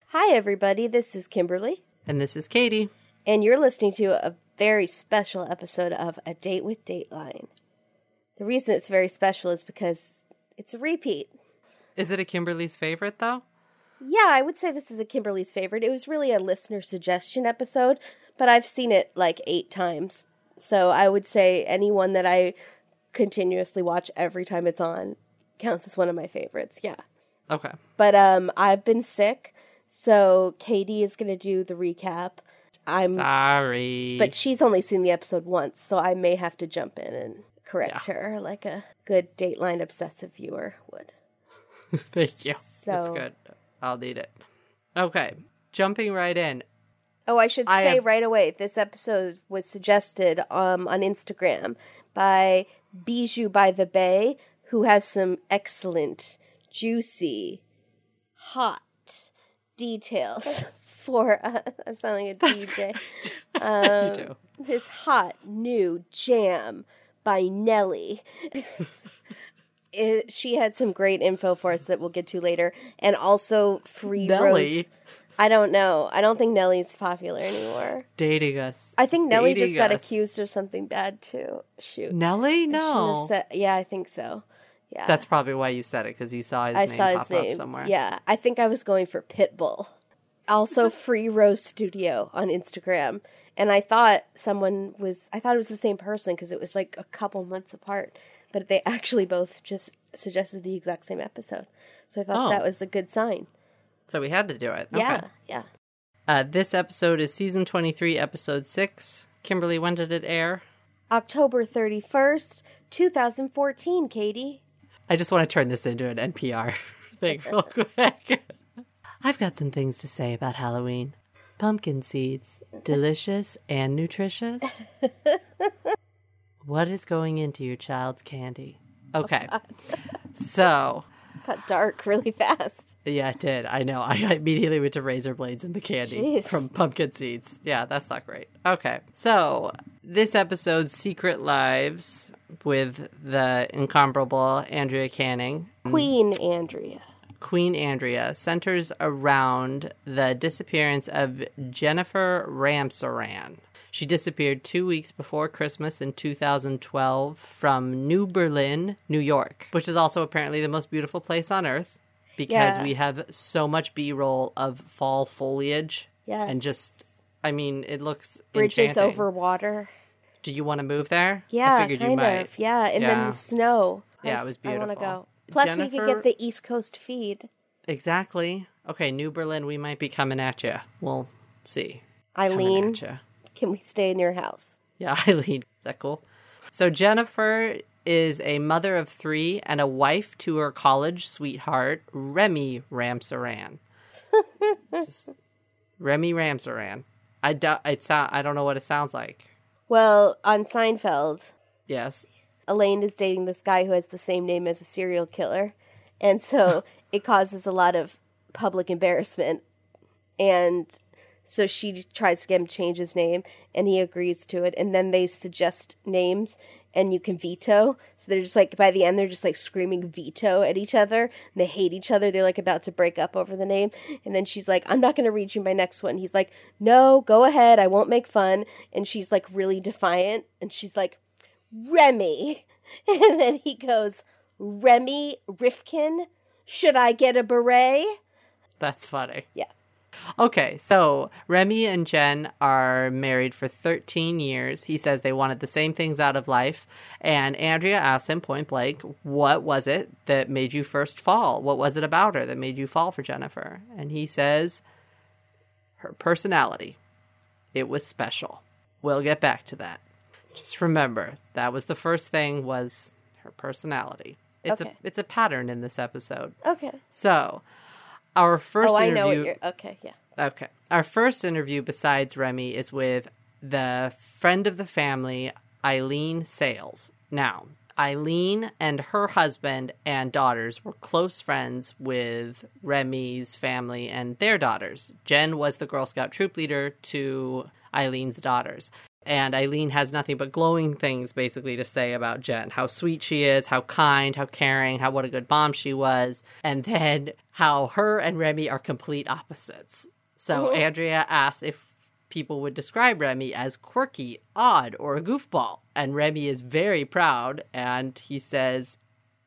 Hi, everybody. This is Kimberly. And this is Katie. And you're listening to a very special episode of A Date with Dateline. The reason it's very special is because it's a repeat. Is it a Kimberly's favorite, though? Yeah, I would say this is a Kimberly's favorite. It was really a listener suggestion episode, but I've seen it like 8 times. So I would say anyone that I continuously watch every time it's on counts as one of my favorites, yeah. Okay. But I've been sick, so Katie is going to do the recap. I'm sorry. But she's only seen the episode once, so I may have to jump in and correct her like a good Dateline obsessive viewer would. Thank you. That's good. I'll need it. Okay. Jumping right in. Oh, I should say right away, this episode was suggested on Instagram by Bijou by the Bay, who has some excellent, juicy, hot details for, I'm sounding like a DJ. You do. This hot new jam by Nelly. She had some great info for us that we'll get to later. And also free Nelly? Rose. I don't know. I don't think Nelly's popular anymore. Dating us. I think Nelly just got accused of something bad too. Shoot. Nelly? No. Yeah, I think so. Yeah. That's probably why you said it, because you saw his name pop up somewhere. Yeah, I think I was going for Pitbull. Also, Free Rose Studio on Instagram. And I thought it was the same person because it was like a couple months apart. But they actually both just suggested the exact same episode. So I thought that was a good sign. So we had to do it. Yeah, okay. yeah. This episode is season 23, episode 6. Kimberly, when did it air? October 31st, 2014, Katie. I just want to turn this into an NPR thing real quick. I've got some things to say about Halloween. Pumpkin seeds, delicious and nutritious. What is going into your child's candy? Okay, so... Got dark really fast. Yeah, it did. I know. I immediately went to razor blades and the candy from pumpkin seeds. Yeah, that's not great. Okay, so this episode's Secret Lives with the incomparable Andrea Canning. Queen Andrea centers around the disappearance of Jennifer Ramsaran. She disappeared 2 weeks before Christmas in 2012 from New Berlin, New York, which is also apparently the most beautiful place on earth because we have so much B-roll of fall foliage. Yes. And just, I mean, it looks bridges enchanting. over water. Do you want to move there? Yeah, I figured you might. Yeah, and then the snow. Yeah, it was beautiful. I want to go. Plus, we could get the East Coast feed. Exactly. Okay, New Berlin, we might be coming at you. We'll see. Eileen, can we stay in your house? Yeah, Eileen. Is that cool? So Jennifer is a mother of 3 and a wife to her college sweetheart, Remy Ramsaran. Remy Ramsaran. I don't know what it sounds like. Well, on Seinfeld, yes, Elaine is dating this guy who has the same name as a serial killer. And so it causes a lot of public embarrassment. And so she tries to get him to change his name, and he agrees to it. And then they suggest names, and you can veto. So they're just like, by the end, they're just like screaming veto at each other. And they hate each other. They're like about to break up over the name. And then she's like, I'm not going to read you my next one. He's like, no, go ahead. I won't make fun. And she's like really defiant. And she's like, Remy. And then he goes, Remy Rifkin? Should I get a beret? That's funny. Yeah. Okay, so Remy and Jen are married for 13 years. He says they wanted the same things out of life. And Andrea asks him point blank, what was it that made you first fall? What was it about her that made you fall for Jennifer? And he says, her personality. It was special. We'll get back to that. Just remember, that was the first thing, was her personality. It's a pattern in this episode. Okay. So... our first interview... I know what you're... Okay, yeah. Okay. Our first interview besides Remy is with the friend of the family, Eileen Sales. Now, Eileen and her husband and daughters were close friends with Remy's family and their daughters. Jen was the Girl Scout troop leader to Eileen's daughters. And Eileen has nothing but glowing things, basically, to say about Jen. How sweet she is, how kind, how caring, what a good mom she was. And then how her and Remy are complete opposites. So Andrea asks if people would describe Remy as quirky, odd, or a goofball. And Remy is very proud, and he says,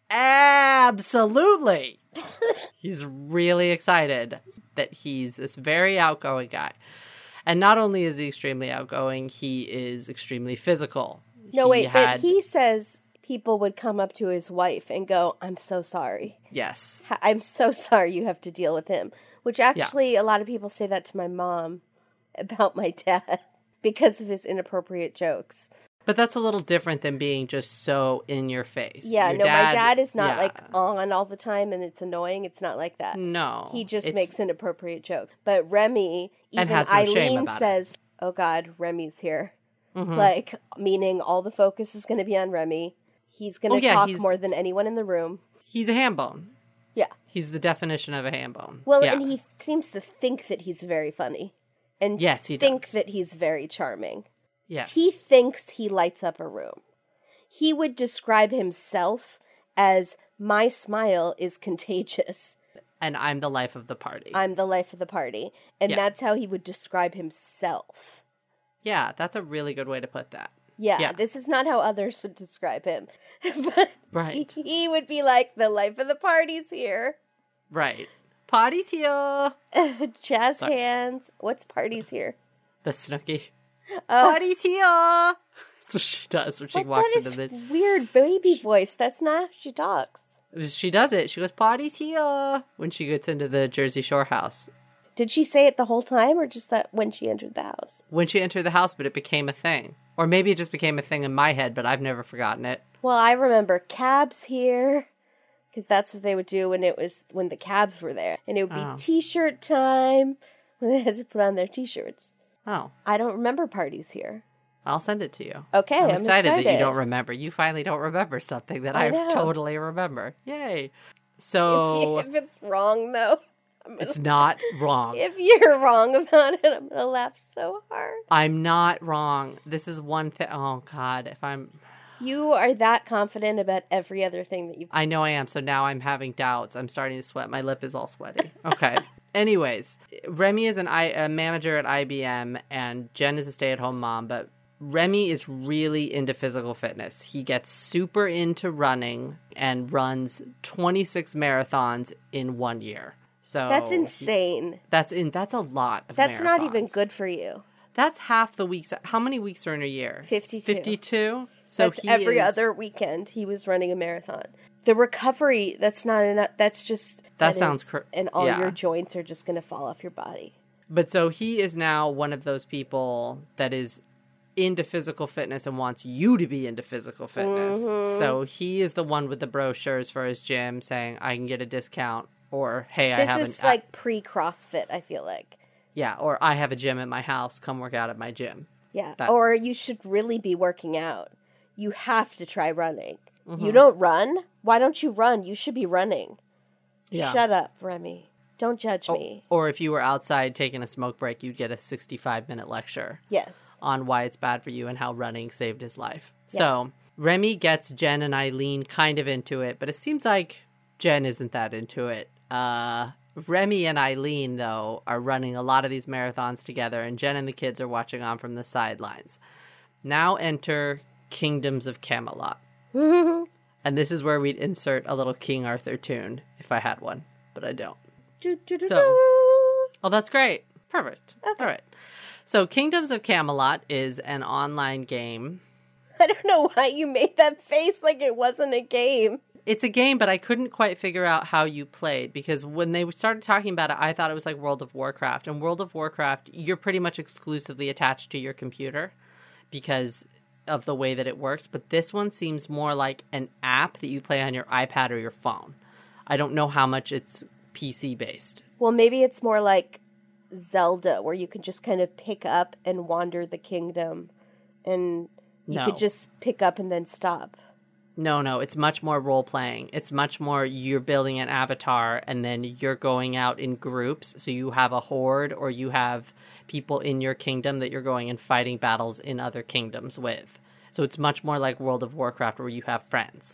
absolutely. He's really excited that he's this very outgoing guy. And not only is he extremely outgoing, he is extremely physical. But he says people would come up to his wife and go, I'm so sorry. Yes. I'm so sorry you have to deal with him. Which actually, a lot of people say that to my mom about my dad because of his inappropriate jokes. But that's a little different than being just so in your face. Yeah, my dad is not like on all the time and it's annoying. It's not like that. No. He just makes inappropriate jokes. But Remy, even has no Eileen says, oh God, Remy's here. Mm-hmm. Like, meaning all the focus is going to be on Remy. He's going to talk more than anyone in the room. He's a ham bone. Yeah. He's the definition of a ham bone. Well, and he seems to think that he's very funny. And yes, he thinks that he's very charming. Yes. He thinks he lights up a room. He would describe himself as, my smile is contagious. And I'm the life of the party. I'm the life of the party. And that's how he would describe himself. Yeah, that's a really good way to put that. Yeah, this is not how others would describe him. But right. He would be like, the life of the party's here. Right. Party's here. Jazz hands. What's party's here? The Snooki. Party's here. That's what she does when she walks into the weird baby voice. That's not how she talks. She does it. She goes, party's here when she gets into the Jersey Shore house. Did she say it the whole time or just that when she entered the house? When she entered the house, but it became a thing. Or maybe it just became a thing in my head, but I've never forgotten it. Well, I remember cabs here. Because that's what they would do when the cabs were there. And it would be t-shirt time when they had to put on their t-shirts. Oh. I don't remember parties here. I'll send it to you. Okay, I'm excited that you don't remember. You finally don't remember something that I totally remember. Yay. So... If it's wrong, though. It's not wrong. If you're wrong about it, I'm going to laugh so hard. I'm not wrong. This is one thing... Oh, God. If I'm... You are that confident about every other thing that you've... I know I am, so now I'm having doubts. I'm starting to sweat. My lip is all sweaty. Okay. Anyways, Remy is a manager at IBM, and Jen is a stay-at-home mom, but Remy is really into physical fitness. He gets super into running and runs 26 marathons in 1 year. So that's insane. That's a lot of That's marathons. Not even good for you. That's half the weeks. How many weeks are in a year? 52. 52? So that's every other weekend he was running a marathon. The recovery, that's not enough. That's just... That sounds... and all your joints are just going to fall off your body. But so he is now one of those people that is into physical fitness and wants you to be into physical fitness. Mm-hmm. So he is the one with the brochures for his gym saying, I can get a discount, or, hey, I have... This is like pre-CrossFit, I feel like. Yeah, or I have a gym at my house. Come work out at my gym. Yeah, or you should really be working out. You have to try running. Mm-hmm. You don't run? Why don't you run? You should be running. Yeah. Shut up, Remy. Don't judge me. Or if you were outside taking a smoke break, you'd get a 65-minute lecture. Yes. On why it's bad for you and how running saved his life. Yeah. So Remy gets Jen and Eileen kind of into it, but it seems like Jen isn't that into it. Remy and Eileen, though, are running a lot of these marathons together, and Jen and the kids are watching on from the sidelines. Now enter Kingdoms of Camelot. And this is where we'd insert a little King Arthur tune, if I had one, but I don't. Oh, that's great. Perfect. Okay. All right. So Kingdoms of Camelot is an online game. I don't know why you made that face like it wasn't a game. It's a game, but I couldn't quite figure out how you played, because when they started talking about it, I thought it was like World of Warcraft. And World of Warcraft, you're pretty much exclusively attached to your computer because of the way that it works. But this one seems more like an app that you play on your iPad or your phone. I don't know how much it's PC-based. Well, maybe it's more like Zelda, where you can just kind of pick up and wander the kingdom. And you could just pick up and then stop. No, it's much more role-playing. It's much more you're building an avatar and then you're going out in groups. So you have a horde or you have people in your kingdom that you're going and fighting battles in other kingdoms with. So it's much more like World of Warcraft where you have friends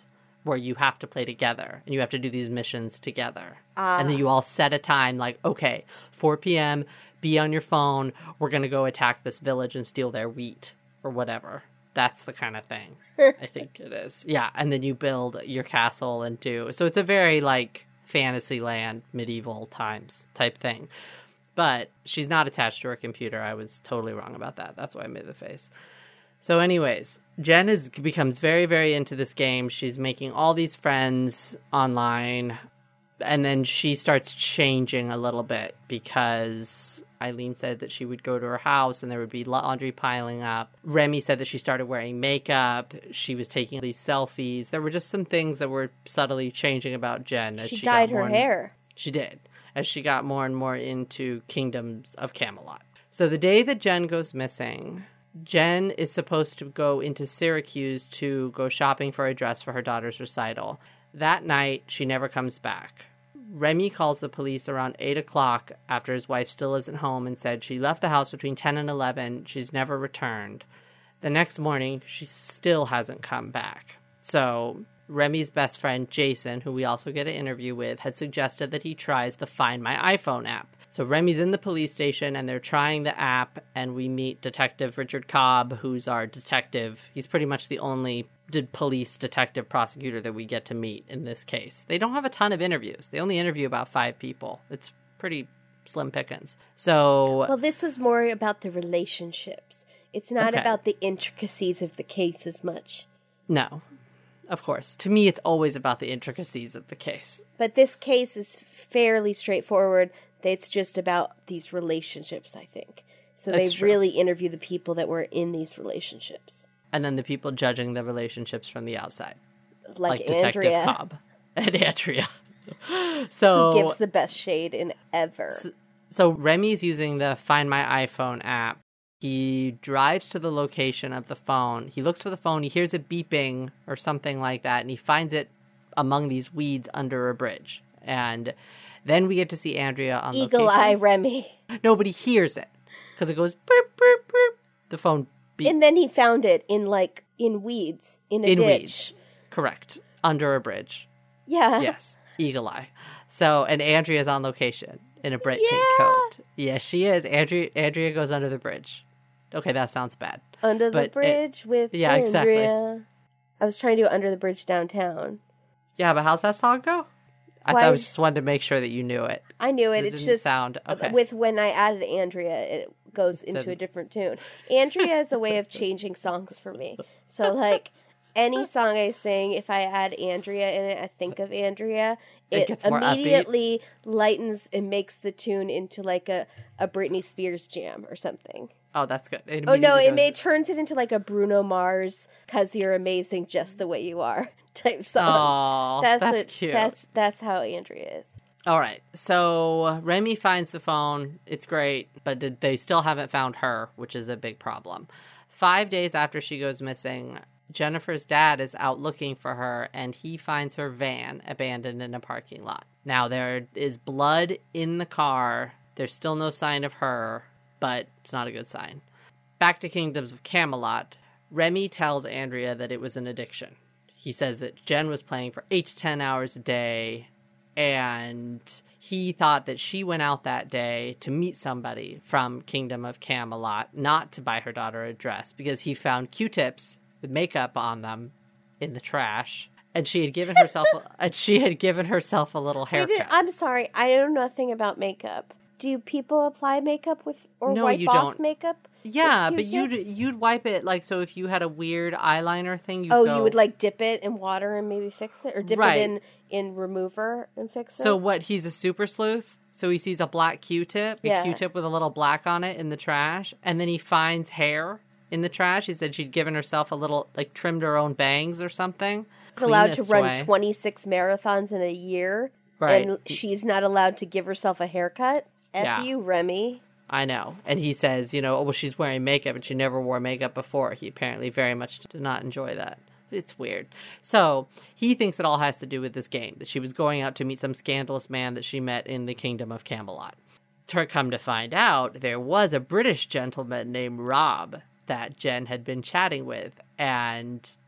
where you have to play together and you have to do these missions together. And then you all set a time like, okay, 4 p.m., be on your phone. We're going to go attack this village and steal their wheat or whatever. That's the kind of thing I think it is. Yeah. And then you build your castle and do. So it's a very like Fantasyland, medieval times type thing. But she's not attached to her computer. I was totally wrong about that. That's why I made the face. So anyways, Jen becomes very, very into this game. She's making all these friends online. And then she starts changing a little bit because Eileen said that she would go to her house and there would be laundry piling up. Remy said that she started wearing makeup. She was taking these selfies. There were just some things that were subtly changing about Jen. As she dyed her hair. She did, as she got more and more into Kingdoms of Camelot. So the day that Jen goes missing, Jen is supposed to go into Syracuse to go shopping for a dress for her daughter's recital. That night, she never comes back. Remy calls the police around 8 o'clock after his wife still isn't home and said she left the house between 10 and 11. She's never returned. The next morning, she still hasn't come back. So Remy's best friend, Jason, who we also get an interview with, had suggested that he tries the Find My iPhone app. So Remy's in the police station and they're trying the app, and we meet Detective Richard Cobb, who's our detective. He's pretty much the only police detective prosecutor that we get to meet in this case. They don't have a ton of interviews. They only interview about 5 people. It's pretty slim pickings. So, well, this was more about the relationships. It's not about the intricacies of the case as much. No, of course. To me, it's always about the intricacies of the case. But this case is fairly straightforward. It's just about these relationships, I think. So they really interview the people that were in these relationships. And then the people judging the relationships from the outside. Like Detective Andrea. Cobb and Andrea. So who gives the best shade in ever. So Remy's using the Find My iPhone app. He drives to the location of the phone. He looks for the phone. He hears it beeping or something like that. And he finds it among these weeds under a bridge. And then we get to see Andrea on location. Eagle Eye Remy. Nobody hears it because it goes boop, boop, boop. The phone beeps. And then he found it in weeds, in a ditch. Weeds. Correct. Under a bridge. Yeah. Yes. Eagle Eye. So, and Andrea's on location in a bright pink coat. Yes, she is. Andrea goes under the bridge. Okay, that sounds bad. Under the bridge with Andrea. Exactly. I was trying to do Under the Bridge Downtown. Yeah, but how's that song go? I just wanted to make sure that you knew it. I knew it. It's just sound okay. With when I added Andrea, it goes into a different tune. Andrea is a way of changing songs for me. So like any song I sing, if I add Andrea in it, I think of Andrea. It gets more immediately lightens and makes the tune into like a Britney Spears jam or something. Oh, that's good. It turns it into like a Bruno Mars "'Cause You're Amazing Just the Way You Are" type song. Oh, that's cute. That's how Andrea is. All right. So Remy finds the phone. It's great, but they still haven't found her, which is a big problem. 5 days after she goes missing, Jennifer's dad is out looking for her, and he finds her van abandoned in a parking lot. Now, there is blood in the car. There's still no sign of her, but it's not a good sign. Back to Kingdoms of Camelot, Remy tells Andrea that it was an addiction. He says that Jen was playing for 8 to 10 hours a day, and he thought that she went out that day to meet somebody from Kingdom of Camelot, not to buy her daughter a dress, because he found Q-tips with makeup on them in the trash, and she had given herself a little haircut. I'm sorry, I know nothing about makeup. Do people apply makeup with wipe off makeup? Yeah, but you'd wipe it like so. If you had a weird eyeliner thing, you would like dip it in water and maybe fix it, or dip it in remover and fix it. So what? He's a super sleuth. So he sees a black Q-tip, a Q-tip with a little black on it in the trash, and then he finds hair in the trash. He said she'd given herself a little, like, trimmed her own bangs or something. She's allowed to run 26 marathons in a year, and she's not allowed to give herself a haircut. F you, Remy. I know. And he says, she's wearing makeup, and she never wore makeup before. He apparently very much did not enjoy that. It's weird. So he thinks it all has to do with this game, that she was going out to meet some scandalous man that she met in the Kingdom of Camelot. Come to find out, there was a British gentleman named Rob that Jen had been chatting with, and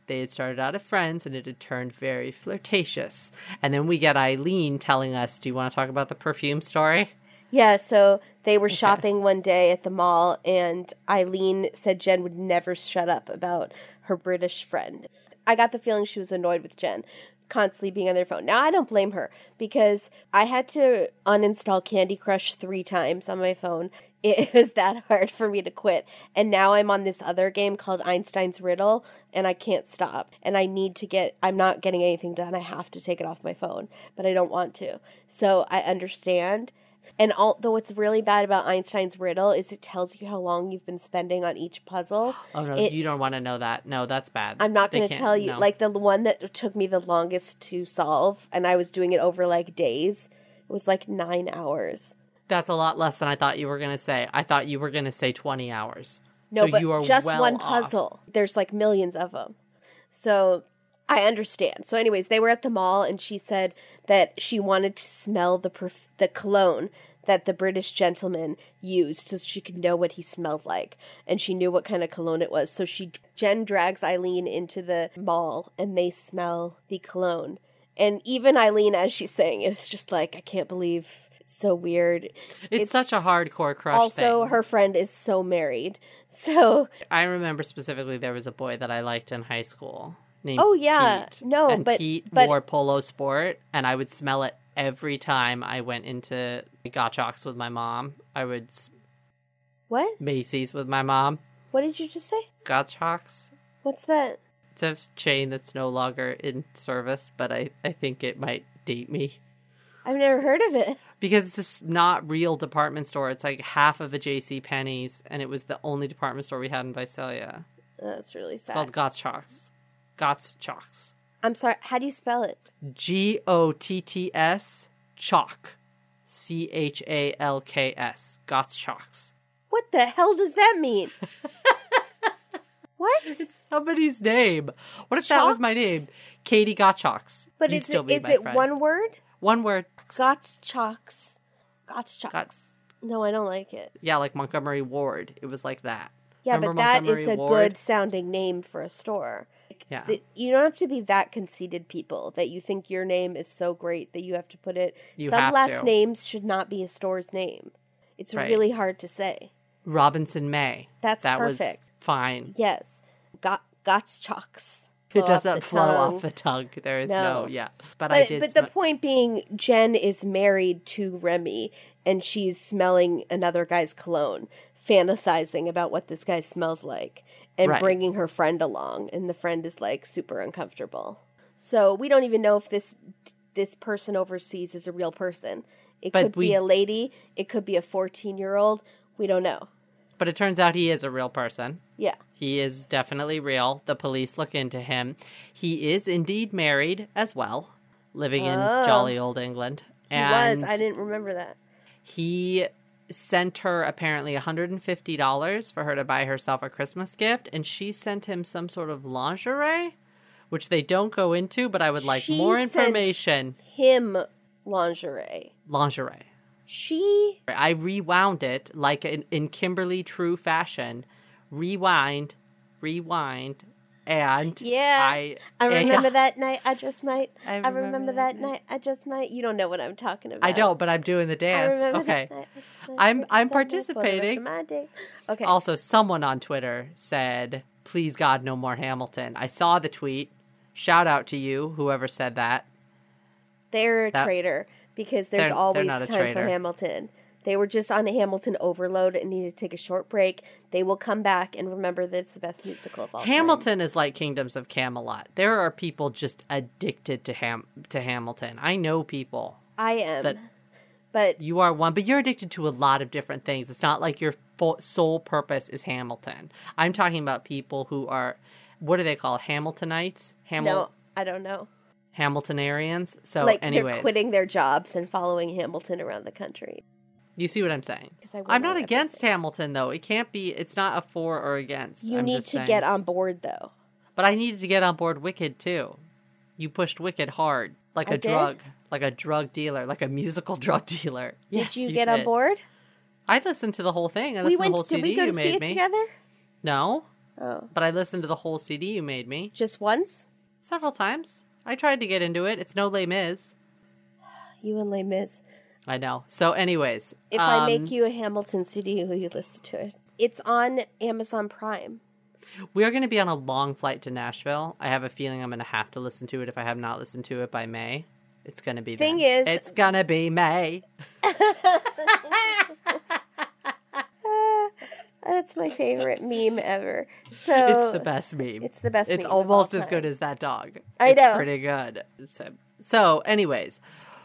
They had started out as friends, and it had turned very flirtatious. And then we get Eileen telling us, do you want to talk about the perfume story? Yeah, so they were shopping one day at the mall, and Eileen said Jen would never shut up about her British friend. I got the feeling she was annoyed with Jen constantly being on their phone. Now, I don't blame her, because I had to uninstall Candy Crush 3 times on my phone. It was that hard for me to quit. And now I'm on this other game called Einstein's Riddle, and I can't stop. And I'm not getting anything done. I have to take it off my phone, but I don't want to. So I understand. And although what's really bad about Einstein's Riddle is it tells you how long you've been spending on each puzzle. Oh, no, you don't want to know that. No, that's bad. I'm not going to tell you. No. Like, the one that took me the longest to solve, and I was doing it over, like, days, it was, like, 9 hours. That's a lot less than I thought you were going to say. I thought you were going to say 20 hours. No, so but you are just well one off. puzzle. There's, like, millions of them. So I understand. So anyways, they were at the mall, and she said that she wanted to smell the cologne that the British gentleman used so she could know what he smelled like. And she knew what kind of cologne it was. So Jen drags Eileen into the mall, and they smell the cologne. And even Eileen, as she's saying it, it's just like, I can't believe it's so weird. It's such a hardcore crush also, thing. Her friend is so married. So I remember specifically there was a boy that I liked in high school named Pete. No, and but Pete wore Polo Sport, and I would smell it every time I went into Gottschalks with my mom. I would... What? Macy's with my mom. What did you just say? Gottschalks. What's that? It's a chain that's no longer in service, but I think it might date me. I've never heard of it. Because it's just not real department store. It's like half of a J.C. Penney's, and it was the only department store we had in Visalia. That's really sad. It's called Gottschalks. Gottschalks. I'm sorry, how do you spell it? Gotts chalk. Chalks. Gottschalks. What the hell does that mean? What? It's somebody's name. What if that was my name? Katie Gottschalks. But is it one word? One word. Gottschalks. No, I don't like it. Yeah, like Montgomery Ward. It was like that. Yeah, Remember but that Montgomery is a Ward? good sounding name for a store. Yeah. You don't have to be that conceited, people, that you think your name is so great that you have to put it. Some last names should not be a store's name. It's really hard to say. Robinson May. That's perfect. That was fine. Yes. Gottschalks. It doesn't flow off the tongue. There is yeah. But the point being, Jen is married to Remy, and she's smelling another guy's cologne, fantasizing about what this guy smells like, and bringing her friend along, and the friend is like super uncomfortable. So we don't even know if this person overseas is a real person. It could be a lady. It could be a 14-year-old. We don't know. But it turns out he is a real person. Yeah. He is definitely real. The police look into him. He is indeed married as well, living in jolly old England. And I didn't remember that. He sent her apparently $150 for her to buy herself a Christmas gift, and she sent him some sort of lingerie, which they don't go into, but I would like more information. Him lingerie. I rewound it like in Kimberly True fashion. Rewind, and I remember that night. I remember that night. I just might. You don't know what I'm talking about. I don't, but I'm doing the dance. Okay, I'm participating. Okay. Also, someone on Twitter said, "Please God, no more Hamilton." I saw the tweet. Shout out to you, whoever said that. They're a traitor. Because there's always time for Hamilton. They were just on a Hamilton overload and needed to take a short break. They will come back and remember that it's the best musical of all time. Hamilton is like Kingdoms of Camelot. There are people just addicted to Hamilton. I know people. I am. But you are one. But you're addicted to a lot of different things. It's not like your sole purpose is Hamilton. I'm talking about people who are, what do they call Hamiltonites? No, I don't know. Hamiltonarians. So, like anyways, they're quitting their jobs and following Hamilton around the country. You see what I'm saying? I'm not against Hamilton, though. It can't be. It's not a for or against. You need to get on board, though. But I needed to get on board Wicked too. You pushed Wicked hard, like a drug dealer, like a musical drug dealer. Did you get on board? I listened to the whole thing. I listened to the whole CD you made me. Did we go to see it together? No. Oh. But I listened to the whole CD you made me. Just once? Several times. I tried to get into it. It's no Les Mis. You and Les Mis. I know. So anyways. If I make you a Hamilton CD, will you listen to it? It's on Amazon Prime. We are going to be on a long flight to Nashville. I have a feeling I'm going to have to listen to it if I have not listened to it by May. It's going to be Thing then. is... It's going to be May. That's my favorite meme ever. So It's the best meme. It's the best meme. It's of all almost as time. good as that dog. I know. It's pretty good. So anyways,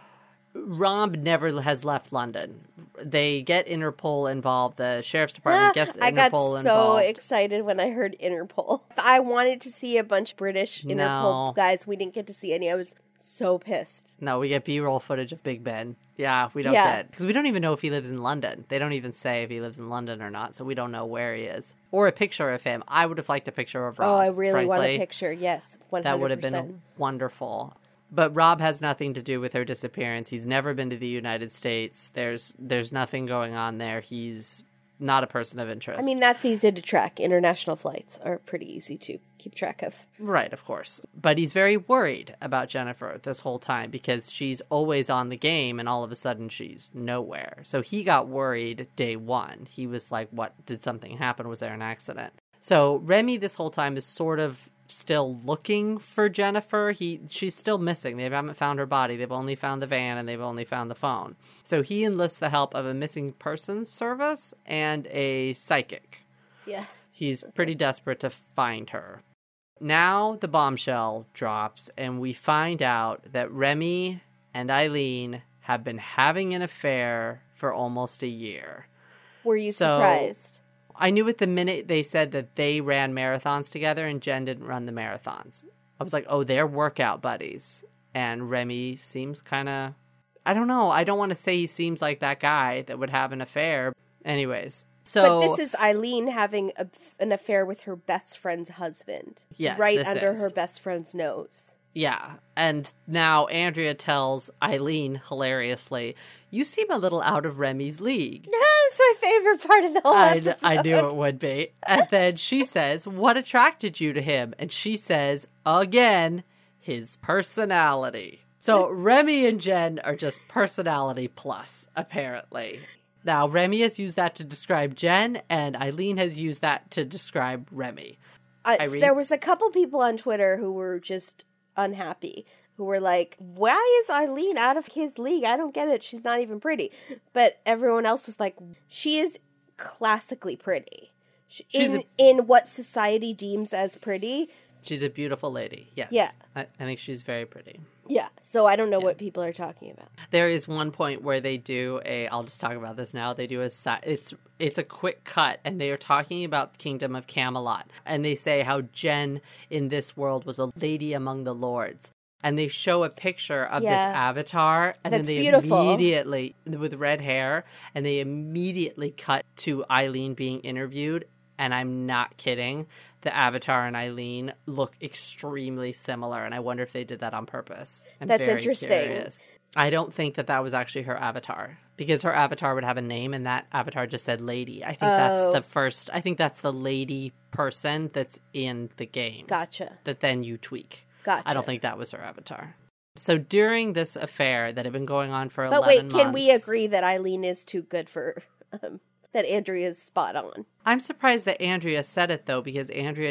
Rob never has left London. They get Interpol involved. The sheriff's department gets Interpol I got involved. so excited when I heard Interpol. I wanted to see a bunch of British Interpol guys. We didn't get to see any. I was so pissed. No, we get B-roll footage of Big Ben. Yeah, we don't get, because we don't even know if he lives in London. They don't even say if he lives in London or not, so we don't know where he is. Or a picture of him. I would have liked a picture of Rob. Oh, I really want a frankly. picture. Yes, 100%. That would have been wonderful. But Rob has nothing to do with her disappearance. He's never been to the United States. There's nothing going on there. He's not a person of interest. I mean, that's easy to track. International flights are pretty easy to keep track of. Right, of course. But he's very worried about Jennifer this whole time because she's always on the game and all of a sudden she's nowhere. So he got worried day one. He was like, what, did something happen? Was there an accident? So Remy this whole time is sort of still looking for Jennifer. She's still missing. They haven't found her body. They've only found the van and they've only found the phone. So he enlists the help of a missing persons service and a psychic. Yeah. He's pretty desperate to find her. Now the bombshell drops and we find out that Remy and Eileen have been having an affair for almost a year. Were you surprised? I knew it the minute they said that they ran marathons together and Jen didn't run the marathons. I was like, oh, they're workout buddies. And Remy seems kind of, I don't know. I don't want to say he seems like that guy that would have an affair. Anyways, so. But this is Eileen having an affair with her best friend's husband. Yes, right under her best friend's nose. Yeah, and now Andrea tells Eileen, hilariously, you seem a little out of Remy's league. That's my favorite part of the whole episode. I knew it would be. And then she says, what attracted you to him? And she says, again, his personality. So Remy and Jen are just personality plus, apparently. Now, Remy has used that to describe Jen, and Eileen has used that to describe Remy. There was a couple people on Twitter who were just unhappy, who were like, why is Eileen out of his league? I don't get it. She's not even pretty. But everyone else was like, she is classically pretty. In what society deems as pretty. She's a beautiful lady. Yes. Yeah. I think she's very pretty. Yeah. So I don't know what people are talking about. There is one point where they do I'll just talk about this now. They do it's a quick cut and they are talking about the Kingdom of Camelot. And they say how Jen in this world was a lady among the lords. And they show a picture of this avatar and That's then they beautiful. immediately, with red hair, and they immediately cut to Eileen being interviewed. And I'm not kidding. The Avatar and Eileen look extremely similar, and I wonder if they did that on purpose. That's very interesting. Curious. I don't think that was actually her avatar, because her avatar would have a name, and that avatar just said lady. I think that's the first. I think that's the lady person that's in the game. Gotcha. That then you tweak. Gotcha. I don't think that was her avatar. So during this affair that had been going on for 11 months... But wait, can we agree that Eileen is too good for... that Andrea's spot on? I'm surprised that Andrea said it, though, because Andrea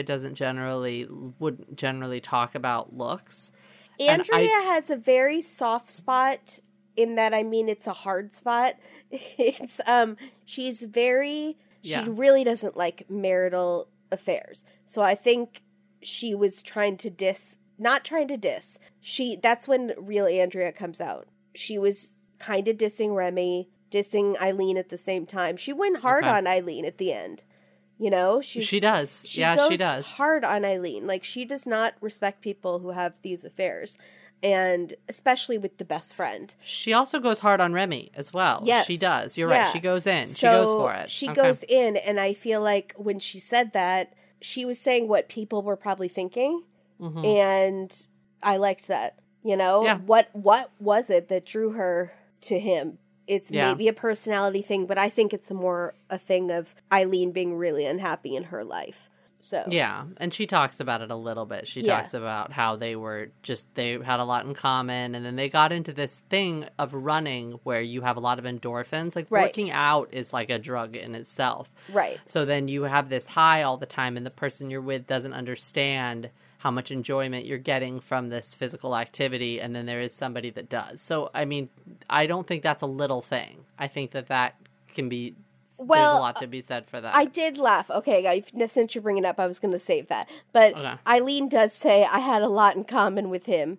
wouldn't generally talk about looks. Andrea has a very soft spot in that, I mean, it's a hard spot. It's, she's very... She really doesn't like marital affairs. So I think she was trying to not trying to diss. That's when real Andrea comes out. She was kind of dissing Remy, dissing Eileen at the same time. She went hard on Eileen at the end. You know? She does. She goes hard on Eileen. Like, she does not respect people who have these affairs. And especially with the best friend. She also goes hard on Remy as well. Yes. She does. You're right. She goes in. So she goes for it. She goes in, and I feel like when she said that, she was saying what people were probably thinking. Mm-hmm. And I liked that. You know? Yeah. What was it that drew her to him? It's maybe a personality thing, but I think it's more a thing of Eileen being really unhappy in her life. So Yeah, and she talks about it a little bit. She talks about how they had a lot in common, and then they got into this thing of running where you have a lot of endorphins. Like, working out is like a drug in itself. Right. So then you have this high all the time, and the person you're with doesn't understand how much enjoyment you're getting from this physical activity, and then there is somebody that does. So, I mean, I don't think that's a little thing. I think that can be... There's a lot to be said for that. I did laugh. Okay, guys, since you're bringing it up, I was going to save that. But Okay. Eileen does say, I had a lot in common with him,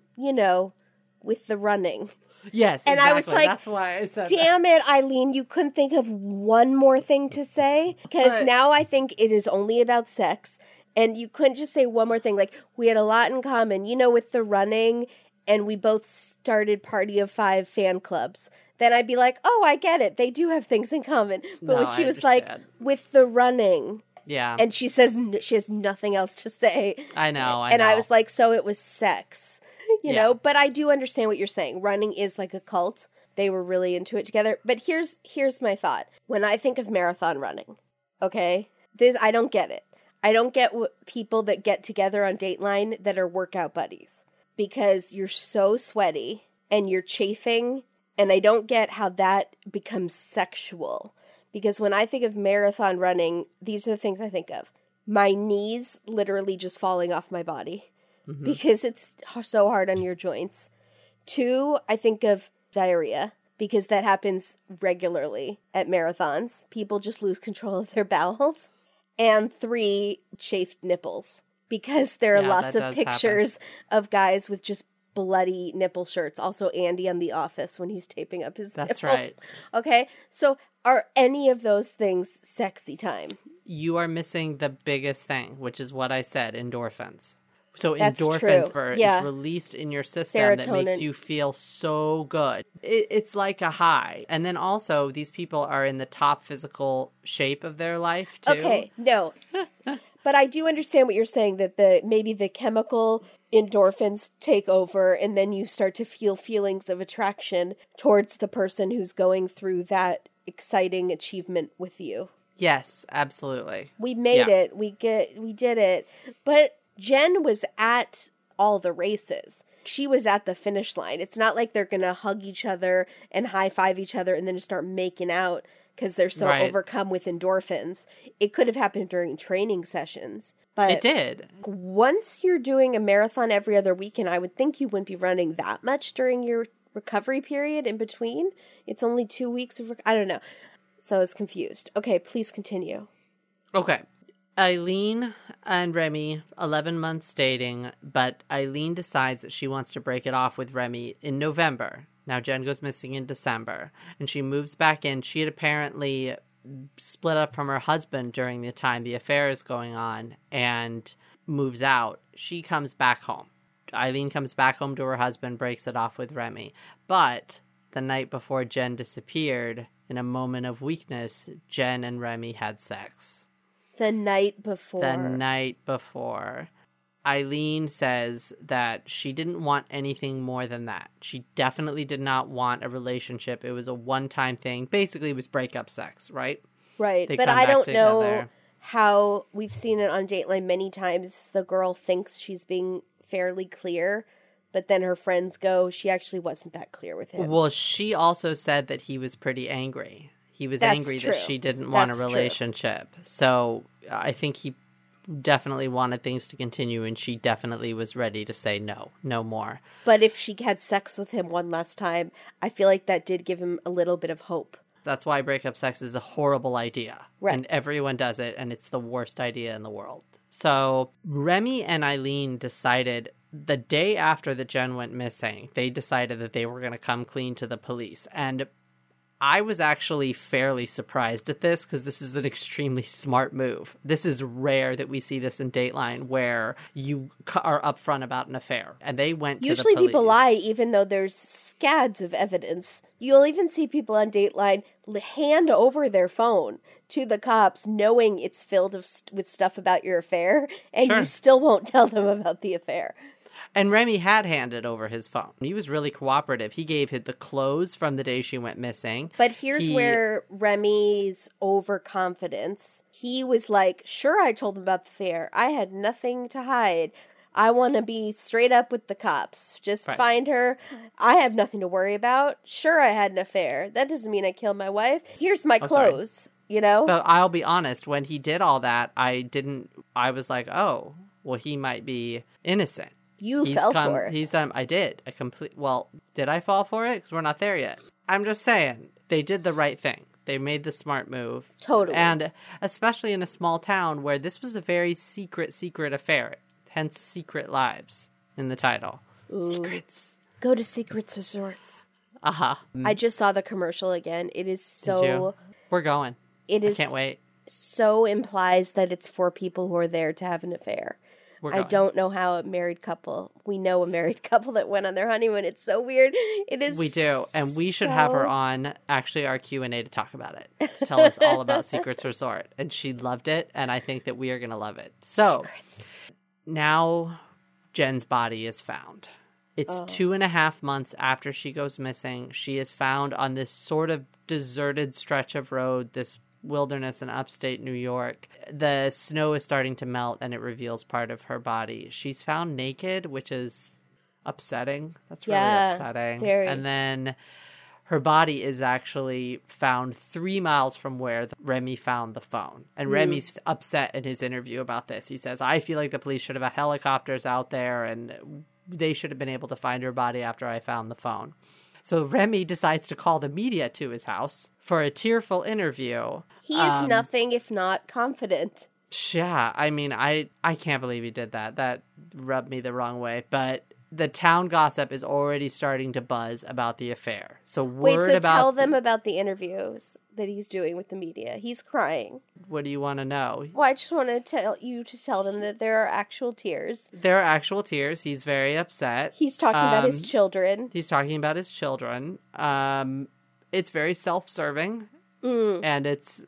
with the running. Yes, and exactly. I was like, that's why I said damn it, Eileen, you couldn't think of one more thing to say? Because now I think it is only about sex, and you couldn't just say one more thing. Like, we had a lot in common, with the running, and we both started Party of Five fan clubs. Then I'd be like, oh, I get it. They do have things in common. But when she was like, with the running. Yeah. And she says she has nothing else to say. I know. And I was like, so it was sex, know? But I do understand what you're saying. Running is like a cult. They were really into it together. But here's my thought. When I think of marathon running, okay, I don't get it. I don't get people that get together on Dateline that are workout buddies. Because you're so sweaty and you're chafing. And I don't get how that becomes sexual. Because when I think of marathon running, these are the things I think of. My knees literally just falling off my body. Mm-hmm. Because it's so hard on your joints. 2, I think of diarrhea. Because that happens regularly at marathons. People just lose control of their bowels. And 3, chafed nipples. Because there are lots of pictures of guys with just bloody nipple shirts. Also Andy on The Office when he's taping up his nipples. That's right. Okay, so are any of those things sexy time? You are missing the biggest thing, which is what I said, endorphins. So That's endorphins true. Is released in your system that makes you feel so good. It's like a high. And then also, these people are in the top physical shape of their life, too. Okay, no. But I do understand what you're saying, that maybe the chemical endorphins take over, and then you start to feel feelings of attraction towards the person who's going through that exciting achievement with you. Yes, absolutely. We made it. We did it. But Jen was at all the races. She was at the finish line. It's not like they're going to hug each other and high-five each other and then just start making out because they're so overcome with endorphins. It could have happened during training sessions. But it did. Once you're doing a marathon every other weekend, I would think you wouldn't be running that much during your recovery period in between. It's only 2 weeks of I don't know. So I was confused. Okay, please continue. Okay. Eileen and Remy, 11 months dating, but Eileen decides that she wants to break it off with Remy in November. Now Jen goes missing in December, and she moves back in. She had apparently split up from her husband during the time the affair is going on and moves out. She comes back home. Eileen comes back home to her husband, breaks it off with Remy. But the night before Jen disappeared, in a moment of weakness, Jen and Remy had sex. The night before. Eileen says that she didn't want anything more than that. She definitely did not want a relationship. It was a one-time thing. Basically, it was breakup sex, right? Right. But I don't know how we've seen it on Dateline many times. The girl thinks she's being fairly clear, but then her friends go, she actually wasn't that clear with him. Well, she also said that he was pretty angry. He was angry that she didn't want a relationship. True. So I think he definitely wanted things to continue, and she definitely was ready to say no more. But if she had sex with him one last time, I feel like that did give him a little bit of hope. That's why breakup sex is a horrible idea. Right. And everyone does it, and it's the worst idea in the world. So Remy and Eileen decided the day after that Jen went missing, they decided that they were going to come clean to the police. And I was actually fairly surprised at this because this is an extremely smart move. This is rare that we see this in Dateline where you are upfront about an affair. And they went to the police. Usually people lie even though there's scads of evidence. You'll even see people on Dateline hand over their phone to the cops knowing it's filled with stuff about your affair, and you still won't tell them about the affair. And Remy had handed over his phone. He was really cooperative. He gave the clothes from the day she went missing. But here's where Remy's overconfidence. He was like, sure, I told him about the affair. I had nothing to hide. I want to be straight up with the cops. Just find her. I have nothing to worry about. Sure, I had an affair. That doesn't mean I killed my wife. Here's my clothes, you know? But I'll be honest, when he did all that, I was like, oh, well, he might be innocent. You fell for it. I did. Well, did I fall for it? Because we're not there yet. I'm just saying, they did the right thing. They made the smart move. Totally. And especially in a small town where this was a very secret affair. Hence, Secret Lives in the title. Ooh. Secrets. Go to Secrets Resorts. Uh-huh. I just saw the commercial again. It is so... Did you? We're going. It is. I can't wait. So implies that it's for people who are there to have an affair. I don't know how a married couple... We know a married couple that went on their honeymoon. It's so weird. It is. We do. And we should have her on, actually, our Q&A to talk about it. To tell us all about Secrets Resort. And she loved it. And I think that we are going to love it. So... Secrets. Now, Jen's body is found. It's 2.5 months after she goes missing. She is found on this sort of deserted stretch of road, this wilderness in upstate New York. The snow is starting to melt, and it reveals part of her body. She's found naked, which is upsetting. That's really upsetting. Very. And then... her body is actually found 3 miles from where Remy found the phone. And Remy's upset in his interview about this. He says, I feel like the police should have had helicopters out there and they should have been able to find her body after I found the phone. So Remy decides to call the media to his house for a tearful interview. He is nothing if not confident. Yeah, I mean, I can't believe he did that. That rubbed me the wrong way. But... the town gossip is already starting to buzz about the affair. So tell them about the interviews that he's doing with the media. He's crying. What do you want to know? Well, I just want to tell them that there are actual tears. There are actual tears. He's very upset. He's talking about his children. He's talking about his children. It's very self-serving, and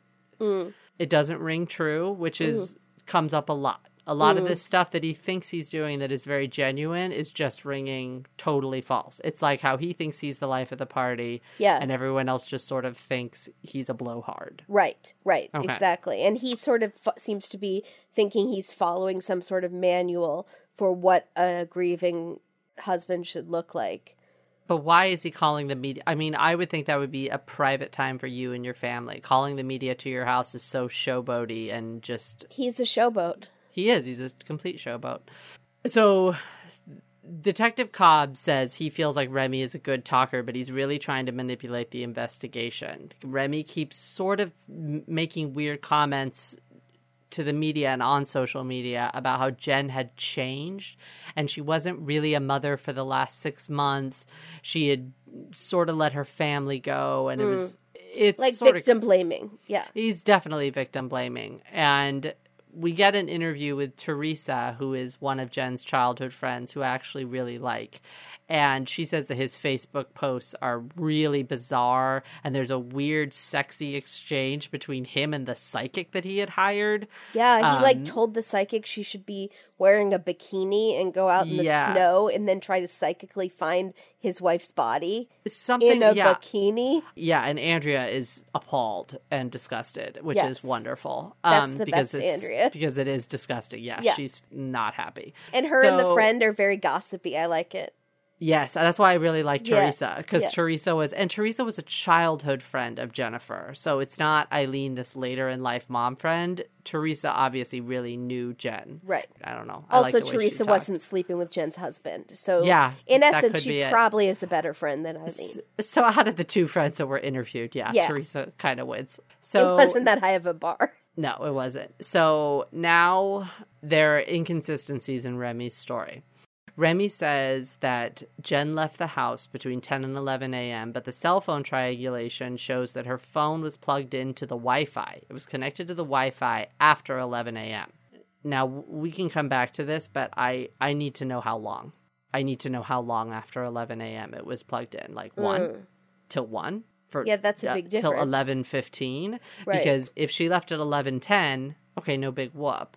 it doesn't ring true, which comes up a lot. A lot of this stuff that he thinks he's doing that is very genuine is just ringing totally false. It's like how he thinks he's the life of the party, and everyone else just sort of thinks he's a blowhard. Right, okay. Exactly. And he sort of seems to be thinking he's following some sort of manual for what a grieving husband should look like. But why is he calling the media? I mean, I would think that would be a private time for you and your family. Calling the media to your house is so showboaty and just... He's a showboat. He is. He's a complete showboat. So Detective Cobb says he feels like Remy is a good talker, but he's really trying to manipulate the investigation. Remy keeps sort of making weird comments to the media and on social media about how Jen had changed and she wasn't really a mother for the last 6 months. She had sort of let her family go, and it's like sort victim blaming. Yeah. He's definitely victim blaming. And we get an interview with Teresa, who is one of Jen's childhood friends, who I actually really like. And she says that his Facebook posts are really bizarre, and there's a weird, sexy exchange between him and the psychic that he had hired. Yeah, he told the psychic she should be wearing a bikini and go out in the snow and then try to psychically find his wife's body in a bikini. Yeah, and Andrea is appalled and disgusted, which is wonderful. That's the best Andrea. Because it is disgusting. Yeah, she's not happy. And her and the friend are very gossipy. I like it. Yes, that's why I really like Teresa, because Teresa was a childhood friend of Jennifer. So it's not Eileen, this later in life mom friend. Teresa obviously really knew Jen. Right. I don't know. Also, Teresa wasn't sleeping with Jen's husband. So in essence, she probably is a better friend than Eileen. So out of the two friends that were interviewed, Teresa kind of wins. So it wasn't that high of a bar. No, it wasn't. So now there are inconsistencies in Remy's story. Remy says that Jen left the house between 10 and 11 a.m., but the cell phone triangulation shows that her phone was plugged into the Wi-Fi. It was connected to the Wi-Fi after 11 a.m. Now, we can come back to this, but I need to know how long. I need to know how long after 11 a.m. it was plugged in. Like 1 till 1? That's a big difference. Till 11:15? Right. Because if she left at 11:10, okay, no big whoop.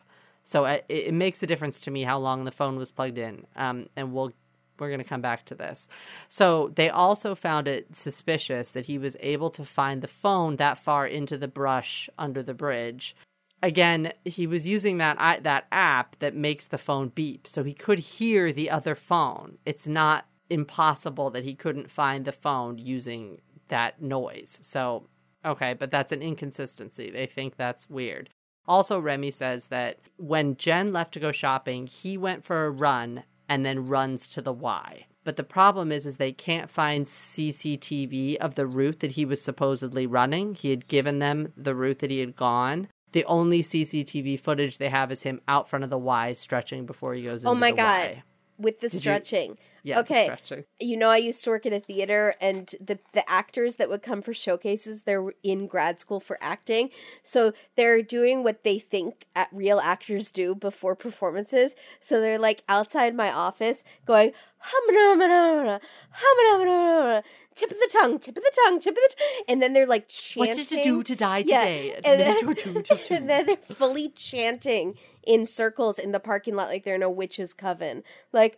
So it makes a difference to me how long the phone was plugged in. And we're going to come back to this. So they also found it suspicious that he was able to find the phone that far into the brush under the bridge. Again, he was using that app that makes the phone beep, so he could hear the other phone. It's not impossible that he couldn't find the phone using that noise. So, okay, but that's an inconsistency. They think that's weird. Also, Remy says that when Jen left to go shopping, he went for a run and then runs to the Y. But the problem is they can't find CCTV of the route that he was supposedly running. He had given them the route that he had gone. The only CCTV footage they have is him out front of the Y stretching before he goes into the Y. Oh my God. With the stretching. Yeah, okay. The stretching. You know, I used to work at a theater, and the actors that would come for showcases, they're in grad school for acting. So they're doing what they think real actors do before performances. So they're like outside my office going, hum-a-dum-a-dum-a, hum-a-dum-a-dum-a, tip of the tongue, tip of the tongue, tip of the tongue. And then they're like chanting. What did you do to die today? And then they're fully chanting in circles in the parking lot like they're in a witch's coven. Like,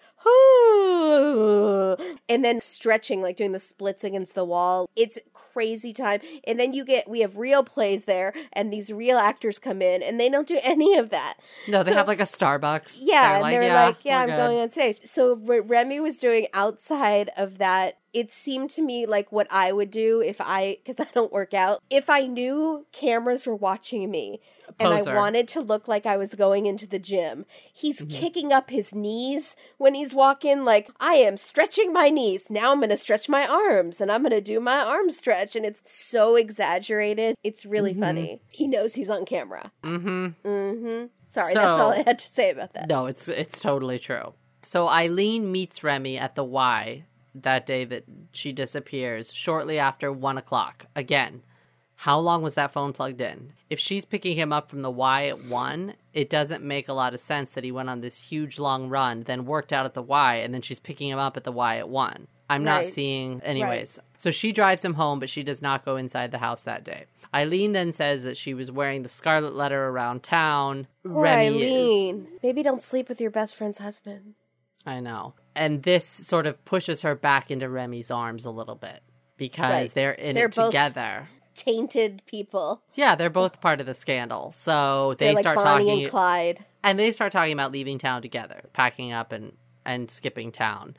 and then stretching, like doing the splits against the wall. It's crazy time. And then we have real plays there, and these real actors come in, and they don't do any of that. No, they have like a Starbucks. Yeah, I'm going on stage. So what Remy was doing outside of that, it seemed to me like what I would do because I don't work out, if I knew cameras were watching me and I wanted to look like I was going into the gym. He's kicking up his knees when he's walking, like, I am stretching my knees. Now I'm going to stretch my arms, and I'm going to do my arm stretch. And it's so exaggerated. It's really funny. He knows he's on camera. Sorry, that's all I had to say about that. No, it's totally true. So Eileen meets Remy at the Y that day that she disappears, shortly after 1 o'clock. Again, how long was that phone plugged in? If she's picking him up from the Y at 1, it doesn't make a lot of sense that he went on this huge long run, then worked out at the Y, and then she's picking him up at the Y at 1. I'm not seeing... Anyways, So she drives him home, but she does not go inside the house that day. Eileen then says that she was wearing the scarlet letter around town. Poor Eileen. Maybe don't sleep with your best friend's husband. I know. And this sort of pushes her back into Remy's arms a little bit because they're it together. Tainted people. Yeah, they're both part of the scandal. So they like start Bonnie talking. And Clyde. And they start talking about leaving town together, packing up and skipping town.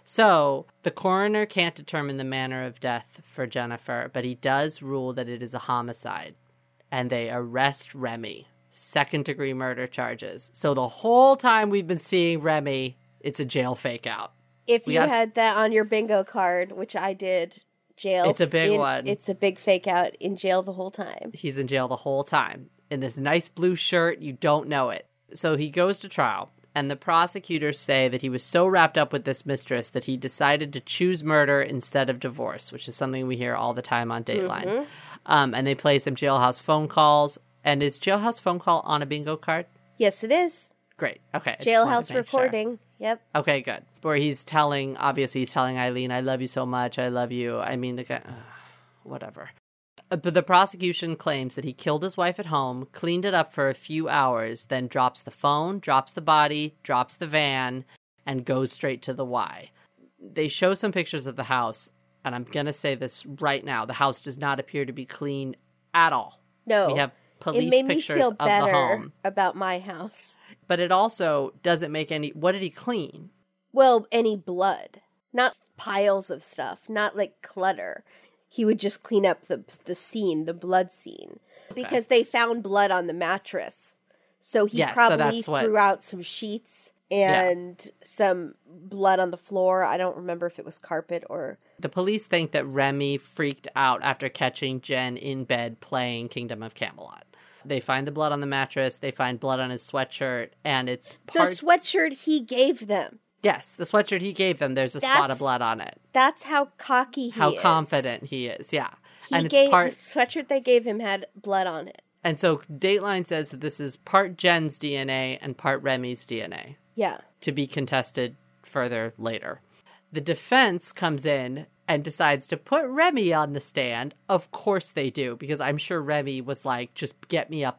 So the coroner can't determine the manner of death for Jennifer, but he does rule that it is a homicide. And they arrest Remy. Second-degree murder charges. So the whole time we've been seeing Remy, it's a jail fake out. If you had that on your bingo card, which I did, jail. It's a big one. It's a big fake out, in jail the whole time. He's in jail the whole time. In this nice blue shirt, you don't know it. So he goes to trial, and the prosecutors say that he was so wrapped up with this mistress that he decided to choose murder instead of divorce, which is something we hear all the time on Dateline. And they play some jailhouse phone calls. And is jailhouse phone call on a bingo card? Yes, it is. Great. Okay. Jailhouse recording. Sure. Yep. Okay, good. Where he's telling Eileen, I love you so much. I love you. I mean, the guy, whatever. But the prosecution claims that he killed his wife at home, cleaned it up for a few hours, then drops the phone, drops the body, drops the van, and goes straight to the Y. They show some pictures of the house, and I'm going to say this right now. The house does not appear to be clean at all. No. We have police it made pictures me feel of better the home. About my house. But it also doesn't make any... What did he clean? Well, any blood. Not piles of stuff. Not like clutter. He would just clean up the scene, the blood scene. Okay. Because they found blood on the mattress. So he probably threw out some sheets and some blood on the floor. I don't remember if it was carpet or... The police think that Remy freaked out after catching Jen in bed playing Kingdom of Camelot. They find the blood on the mattress, they find blood on his sweatshirt, and it's the sweatshirt he gave them. Yes, the sweatshirt he gave them, there's a spot of blood on it. That's how cocky he is. How confident he is, yeah. The sweatshirt they gave him had blood on it. And so Dateline says that this is part Jen's DNA and part Remy's DNA. Yeah. To be contested further later. The defense comes in and decides to put Remy on the stand. Of course they do, because I'm sure Remy was like, just get me up there.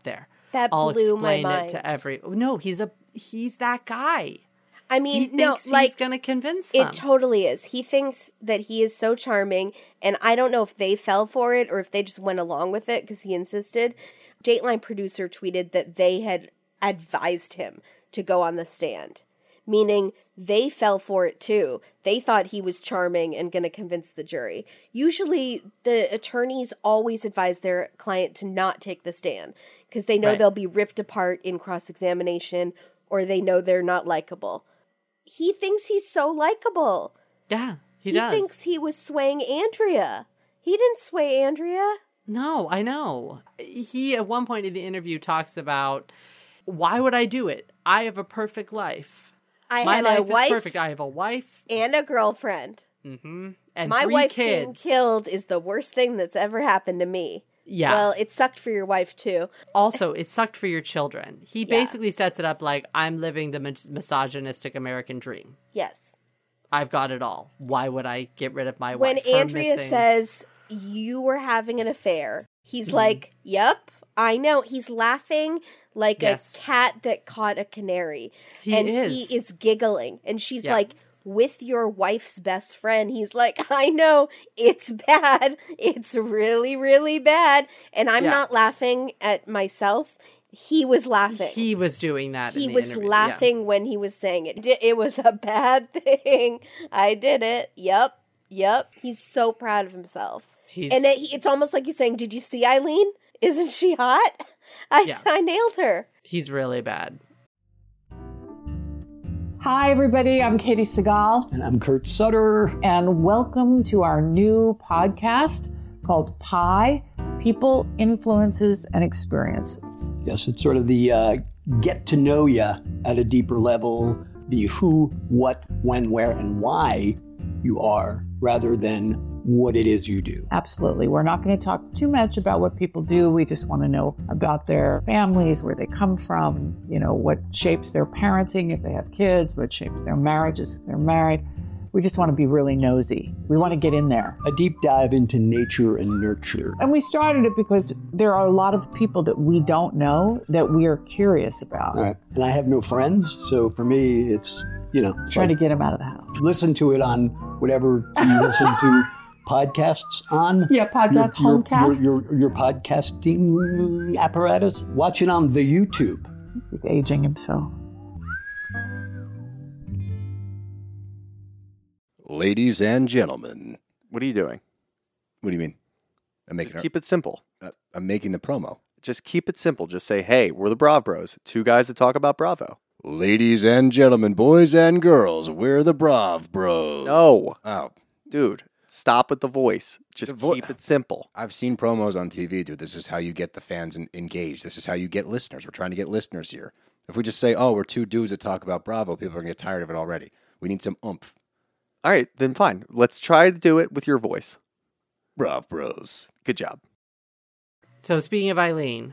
That I'll blew my explain mind. it to every. No, he's that guy. I mean, He thinks he's going to convince them. It totally is. He thinks that he is so charming, and I don't know if they fell for it or if they just went along with it because he insisted. Dateline producer tweeted that they had advised him to go on the stand, meaning they fell for it too. They thought he was charming and going to convince the jury. Usually, the attorneys always advise their client to not take the stand because they know they'll be ripped apart in cross-examination or they know they're not likable. He thinks he's so likable. Yeah, he does. He thinks he was swaying Andrea. He didn't sway Andrea. No, I know. He, at one point in the interview, talks about, why would I do it? I have a perfect life. My life is perfect. I have a wife. And a girlfriend. Mm-hmm. And my 3 wife kids. being killed is the worst thing that's ever happened to me. Yeah. Well, it sucked for your wife, too. Also, it sucked for your children. He basically sets it up like, I'm living the misogynistic American dream. Yes. I've got it all. Why would I get rid of my wife? When Andrea says, you were having an affair, he's like, yep, I know. He's laughing like a cat that caught a canary. He is giggling. And she's like, with your wife's best friend. He's like, I know, it's bad. It's really, really bad. And I'm not laughing at myself. He was laughing. He was doing that. He was laughing when he was saying it. It was a bad thing. I did it. Yep. He's so proud of himself. It's almost like he's saying, did you see Eileen? Isn't she hot? I nailed her. He's really bad. Hi, everybody. I'm Katie Segal. And I'm Kurt Sutter. And welcome to our new podcast called Pi, People, Influences, and Experiences. Yes, it's sort of the get to know you at a deeper level, the who, what, when, where, and why you are, rather than what it is you do. Absolutely. We're not going to talk too much about what people do. We just want to know about their families, where they come from, what shapes their parenting if they have kids, what shapes their marriages if they're married. We just want to be really nosy. We want to get in there. A deep dive into nature and nurture. And we started it because there are a lot of people that we don't know that we are curious about. Right. And I have no friends, so for me, it's, trying to get them out of the house. Listen to it on whatever you listen to podcasts on. Yeah, podcast, homecasts. Your podcasting apparatus. Watch it on the YouTube. He's aging himself. Ladies and gentlemen. What are you doing? What do you mean? Just keep it simple. I'm making the promo. Just keep it simple. Just say, hey, we're the Brav Bros. 2 guys that talk about Bravo. Ladies and gentlemen, boys and girls, we're the Brav Bros. No. Oh. Dude, stop with the voice. Just keep it simple. I've seen promos on TV, dude. This is how you get the fans engaged. This is how you get listeners. We're trying to get listeners here. If we just say, oh, we're 2 dudes that talk about Bravo, people are going to get tired of it already. We need some oomph. All right, then fine. Let's try to do it with your voice. Brav Bros. Good job. So speaking of Eileen,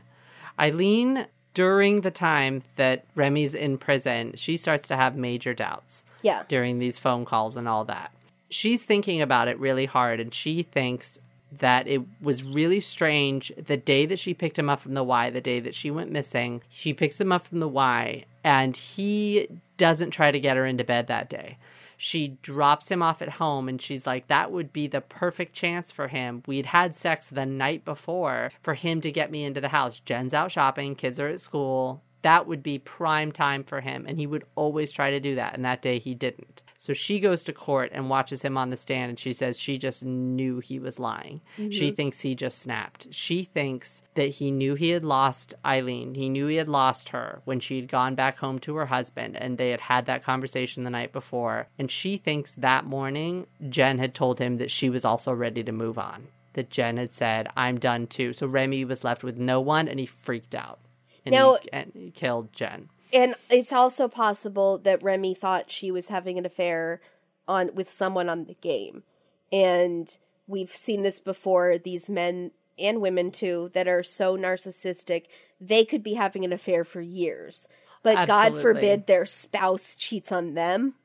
during the time that Remy's in prison, she starts to have major doubts. Yeah. During these phone calls and all that. She's thinking about it really hard, and she thinks that it was really strange the day that she picked him up from the Y, the day that she went missing. She picks him up from the Y, and he doesn't try to get her into bed that day. She drops him off at home, and she's like, that would be the perfect chance for him. We'd had sex the night before for him to get me into the house. Jen's out shopping, kids are at school. That would be prime time for him, and he would always try to do that, and that day he didn't. So she goes to court and watches him on the stand, and she says she just knew he was lying. Mm-hmm. She thinks he just snapped. She thinks that he knew he had lost Eileen. He knew he had lost her when she'd gone back home to her husband, and they had had that conversation the night before. And she thinks that morning Jen had told him that she was also ready to move on, that Jen had said, I'm done too. So Remy was left with no one, and he freaked out. And he killed Jen. And it's also possible that Remy thought she was having an affair with someone on the game. And we've seen this before, these men and women too, that are so narcissistic, they could be having an affair for years. But Absolutely. God forbid their spouse cheats on them.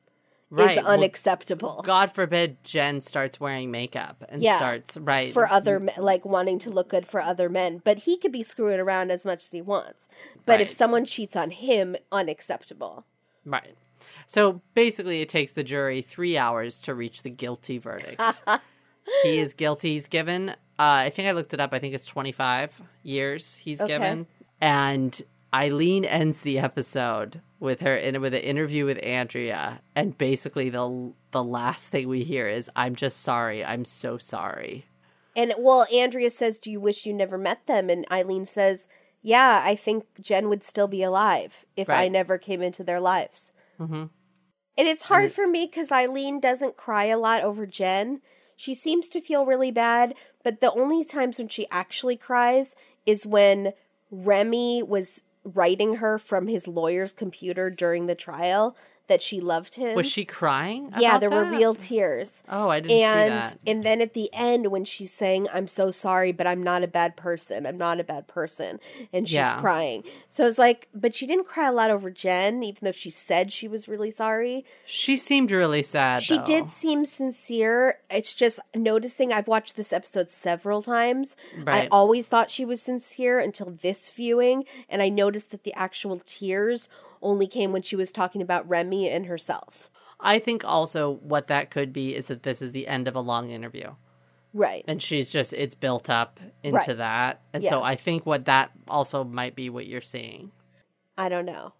Right. is Well, unacceptable. God forbid Jen starts wearing makeup and Yeah. starts, right. For other men, like wanting to look good for other men. But he could be screwing around as much as he wants. But if Right. someone cheats on him, unacceptable. Right. So basically, it takes the jury 3 hours to reach the guilty verdict. He is guilty. He's given, I think I looked it up, I think it's 25 years he's Okay. given. And Eileen ends the episode with with an interview with Andrea. And basically, the last thing we hear is, "I'm just sorry. I'm so sorry." And, well, Andrea says, do you wish you never met them? And Eileen says, yeah, I think Jen would still be alive if I Right. never came into their lives. Mm-hmm. And it's hard for me because Eileen doesn't cry a lot over Jen. She seems to feel really bad, but the only times when she actually cries is when Remy was writing her from his lawyer's computer during the trial that she loved him. Was she crying? Yeah, about there were that? real tears. Oh, I didn't see And that. and then at the end when she's saying, I'm so sorry, but I'm not a bad person. I'm not a bad person. And she's Yeah. crying. So it's like, but she didn't cry a lot over Jen, even though she said she was really sorry. She seemed really sad, She though. did seem sincere. It's just noticing, I've watched this episode several times. I Right. always thought she was sincere until this viewing. And I noticed that the actual tears only came when she was talking about Remy and herself. I think also what that could be is that this is the end of a long interview. Right. And it's built up into Right. that. And Yeah. so I think what that also might be what you're seeing. I don't know.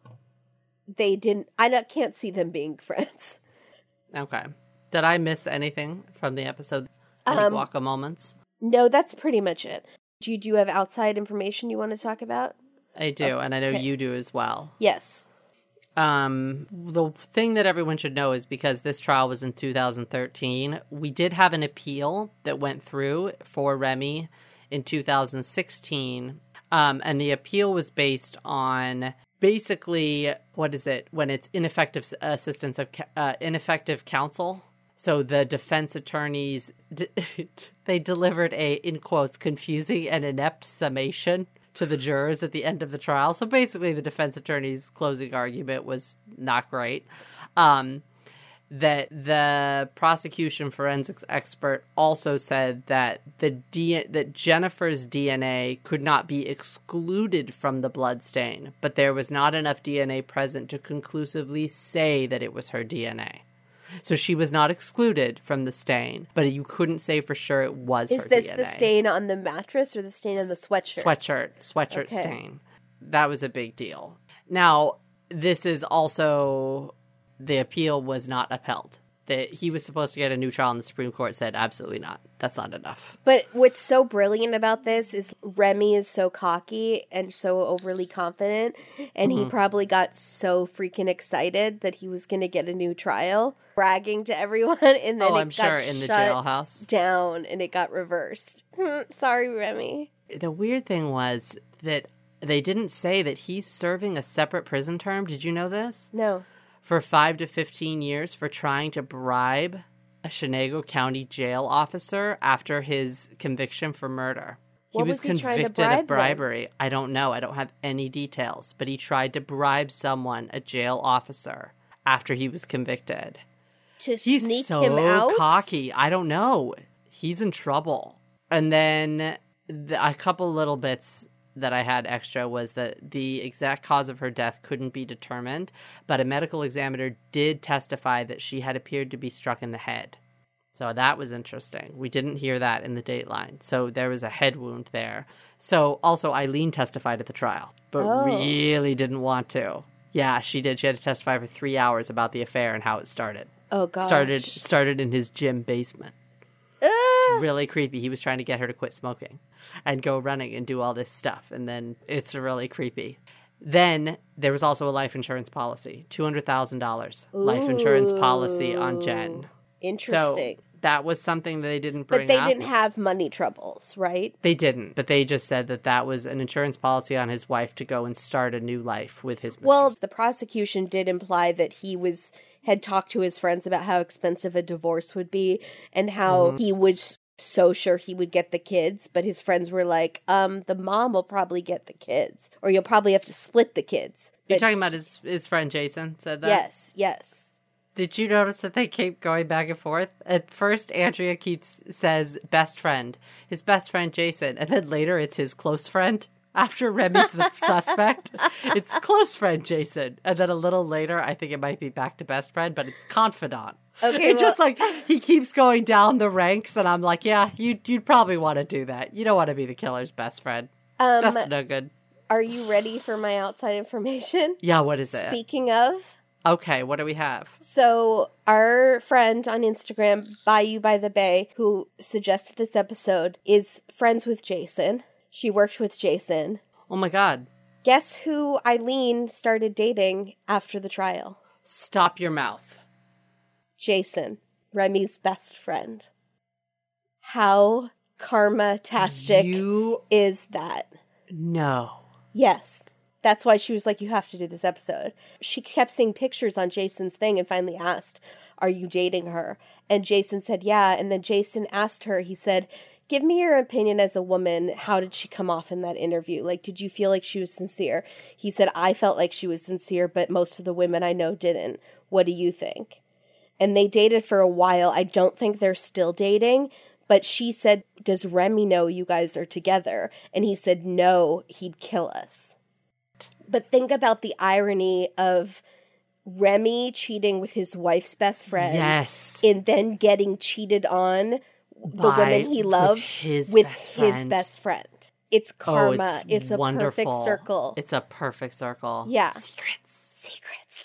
Can't see them being friends. Okay. Did I miss anything from the episode? Any guaca moments? No, that's pretty much it. Do you have outside information you want to talk about? I do, and I know Okay. you do as well. Yes. The thing that everyone should know is because this trial was in 2013, we did have an appeal that went through for Remy in 2016. And the appeal was based on basically, what is it? When it's ineffective assistance of ineffective counsel. So the defense attorneys, they delivered a, in quotes, confusing and inept summation to the jurors at the end of the trial. So basically the defense attorney's closing argument was not great. That the prosecution forensics expert also said that that Jennifer's DNA could not be excluded from the blood stain, but there was not enough DNA present to conclusively say that it was her DNA. So she was not excluded from the stain, but you couldn't say for sure it was her DNA. Is this the stain on the mattress or the stain on the sweatshirt? Sweatshirt Okay. stain. That was a big deal. Now, this is also, the appeal was not upheld. He was supposed to get a new trial, and the Supreme Court said, absolutely not. That's not enough. But what's so brilliant about this is Remy is so cocky and so overly confident, and he probably got so freaking excited that he was going to get a new trial, bragging to everyone, and then I'm sure in the jailhouse down, and it got reversed. Sorry, Remy. The weird thing was that they didn't say that he's serving a separate prison term. Did you know this? No. For 5 to 15 years for trying to bribe a Chenango County jail officer after his conviction for murder. What He was he trying to convicted bribe of bribery. I don't know. I don't have any details. But he tried to bribe someone, a jail officer, after he was convicted. To He's sneak so him out? cocky. I don't know. He's in trouble. And then a couple little bits that I had extra was that the exact cause of her death couldn't be determined, but a medical examiner did testify that she had appeared to be struck in the head. So that was interesting. We didn't hear that in the Dateline. So there was a head wound there. So also Eileen testified at the trial, but really didn't want to. Yeah, she did. She had to testify for 3 hours about the affair and how it started. Oh, gosh. Started in his gym basement. It's really creepy. He was trying to get her to quit smoking and go running and do all this stuff. And then it's really creepy. Then there was also a life insurance policy, $200,000 life insurance policy on Jen. Interesting. So that was something that they didn't bring up. But they didn't have money troubles, right? They didn't, but they just said that that was an insurance policy on his wife to go and start a new life with his mistress. Well, the prosecution did imply that he had talked to his friends about how expensive a divorce would be and how he was so sure he would get the kids, but his friends were like, the mom will probably get the kids, or you'll probably have to split the kids. You're But talking about his friend Jason said that? yes. Did you notice that they keep going back and forth? At first, Andrea says best friend, his best friend Jason, and then later it's his close friend. After Remy's the suspect, it's close friend Jason, and then a little later, I think it might be back to best friend, but it's confidant. Okay, It's just like he keeps going down the ranks, and I'm like, yeah, you'd probably want to do that. You don't want to be the killer's best friend. That's no good. Are you ready for my outside information? Yeah, what is it? Speaking of, Okay, what do we have? so our friend on Instagram, Bayou by the Bay, who suggested this episode, is friends with Jason. She worked with Jason. Oh my God. Guess who Eileen started dating after the trial? Stop your mouth. Jason, Remy's best friend. How karma-tastic You is that? know. Yes. That's why she was like, you have to do this episode. She kept seeing pictures on Jason's thing and finally asked, are you dating her? And Jason said, yeah. And then Jason asked her, he said, give me your opinion as a woman. How did she come off in that interview? Like, did you feel like she was sincere? He said, I felt like she was sincere, but most of the women I know didn't. What do you think? And they dated for a while. I don't think they're still dating. But she said, does Remy know you guys are together? And he said, no, he'd kill us. But think about the irony of Remy cheating with his wife's best friend. Yes. And then getting cheated on the woman he loves with his best friend. It's karma. It's a wonderful. perfect circle. It's a perfect circle. Yeah. Secrets.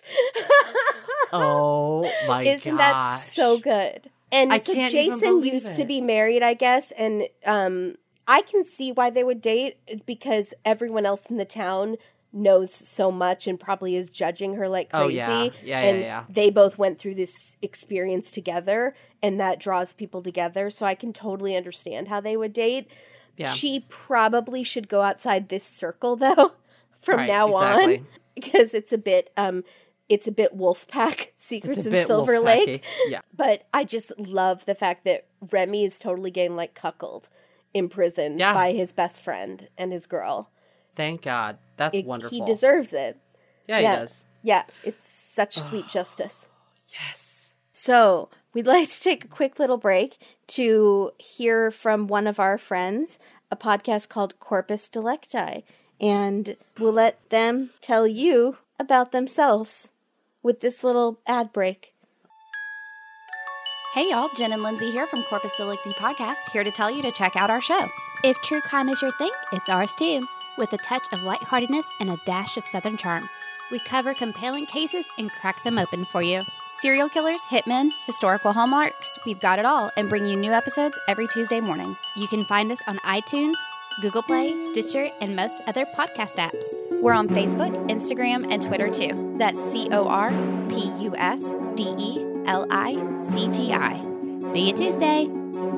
Oh my god. Isn't that so good? And I so can't even Jason believe used it. to be married, I guess, and I can see why they would date because everyone else in the town knows so much and probably is judging her like crazy. Oh, yeah. Yeah, and yeah. they both went through this experience together, and that draws people together. So I can totally understand how they would date. Yeah. She probably should go outside this circle, though, from Right, now exactly. on, because it's a bit Wolfpack Secrets It's a in bit Silver Wolf-packy. Lake. Yeah. But I just love the fact that Remy is totally getting like cuckolded in prison Yeah. by his best friend and his girl. Thank God. That's wonderful. He deserves it. Yeah, he does. Yeah, it's such sweet justice. Yes. So we'd like to take a quick little break to hear from one of our friends, a podcast called Corpus Delecti. And we'll let them tell you about themselves with this little ad break. Hey y'all, Jen and Lindsay here from Corpus Delicti Podcast, here to tell you to check out our show. If true crime is your thing, it's ours too, with a touch of lightheartedness and a dash of Southern charm. We cover compelling cases and crack them open for you. Serial killers, hitmen, historical hallmarks, we've got it all, and bring you new episodes every Tuesday morning. You can find us on iTunes, Google Play, Stitcher, and most other podcast apps. We're on Facebook, Instagram, and Twitter too. That's CorpusDelicti. See you Tuesday.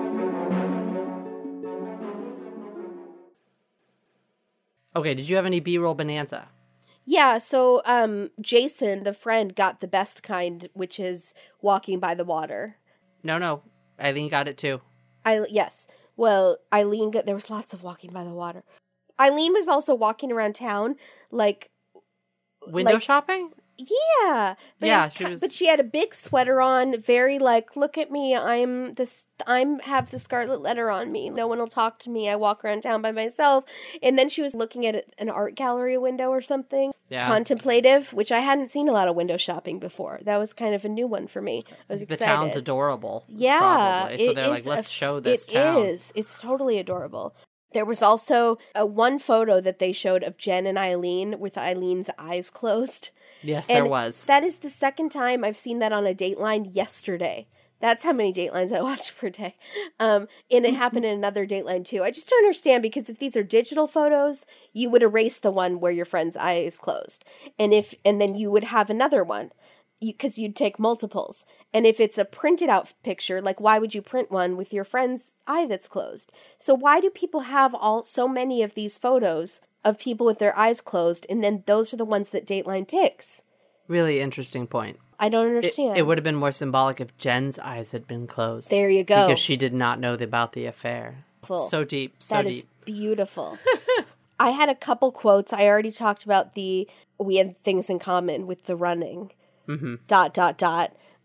Okay, did you have any B-roll bonanza? Yeah, so Jason, the friend, got the best kind, which is walking by the water. No. Eileen got it too. Yes. Well, Eileen there was lots of walking by the water. Eileen was also walking around town, like Window shopping? yeah, but Yeah, it's she was- but she had a big sweater on, very like, look at me, I have the scarlet letter on me. No one will talk to me. I walk around town by myself. And then she was looking at an art gallery window or something, Yeah. contemplative, which I hadn't seen a lot of window shopping before. That was kind of a new one for me. I was The excited. town's adorable. Yeah. Probably. So it they're like, is let's show this town. It is. It's totally adorable. There was also one photo that they showed of Jen and Eileen with Eileen's eyes closed. Yes, And there was. That is the second time I've seen that on a Dateline yesterday. That's how many Datelines I watch per day. And it happened in another Dateline too. I just don't understand, because if these are digital photos, you would erase the one where your friend's eye is closed. And then you would have another one, because you'd take multiples. And if it's a printed out picture, like, why would you print one with your friend's eye that's closed? So why do people have so many of these photos of people with their eyes closed, and then those are the ones that Dateline picks? Really interesting point. I don't understand. It would have been more symbolic if Jen's eyes had been closed. There you go. Because she did not know about the affair. So deep, so That deep. is beautiful. I had a couple quotes. I already talked about we had things in common with the running.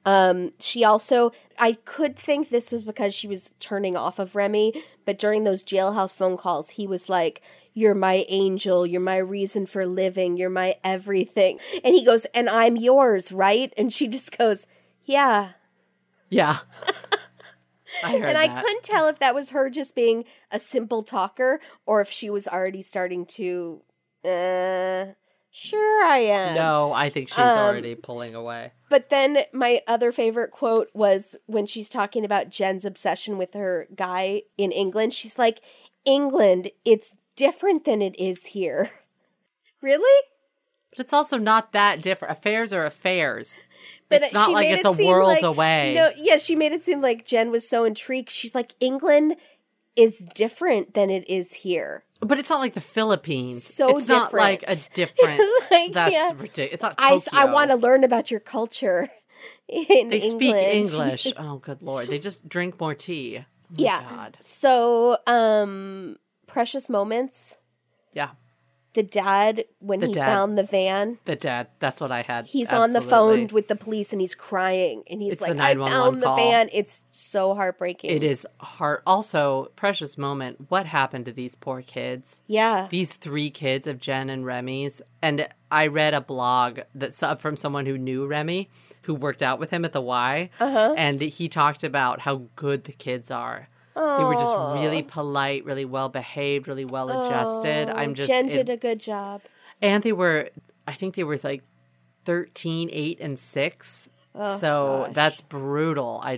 She also, I could think this was because she was turning off of Remy, but during those jailhouse phone calls, he was like, "You're my angel, you're my reason for living, you're my everything." And he goes, "And I'm yours, right?" And she just goes, "Yeah." Yeah. I heard And I that. couldn't tell if that was her just being a simple talker or if she was already starting to, sure I am. No, I think she's already pulling away. But then my other favorite quote was when she's talking about Jen's obsession with her guy in England. She's like, "England, it's different than it is here." Really? But it's also not that different. Affairs are affairs. But it's not she like made it's it a seem world like- away. No, yeah, she made it seem like Jen was so intrigued. She's like, "England is different than it is here." But it's not like the Philippines. So it's not like a different. different. Like, That's yeah. ridiculous. It's not I Tokyo. want to learn about your culture in They speak England. English. Oh, good lord! They just drink more tea. Oh my Yeah. God. So, precious moments. Yeah. The dad, when The he dad. found the van, The dad. That's what I had. he's on the Absolutely. phone with the police and he's crying. And he's It's like, the "I 911 found the call. van." It's so heartbreaking. It is hard. Also, precious moment. What happened to these poor kids? Yeah. These 3 kids of Jen and Remy's. And I read a blog from someone who knew Remy, who worked out with him at the Y. And he talked about how good the kids are. They were just really polite, really well behaved, really well adjusted. Jen did a good job. And they were, I think they were like 13, 8, and 6. So gosh. that's brutal. I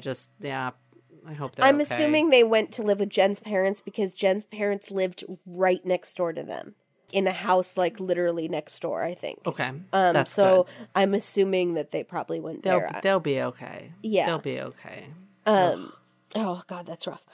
hope they're I'm okay. assuming they went to live with Jen's parents because Jen's parents lived right next door to them in a house like literally next door, I think. Okay. That's so good. I'm assuming that they probably went there. They'll be okay. Yeah. They'll be okay. Oh God, that's rough.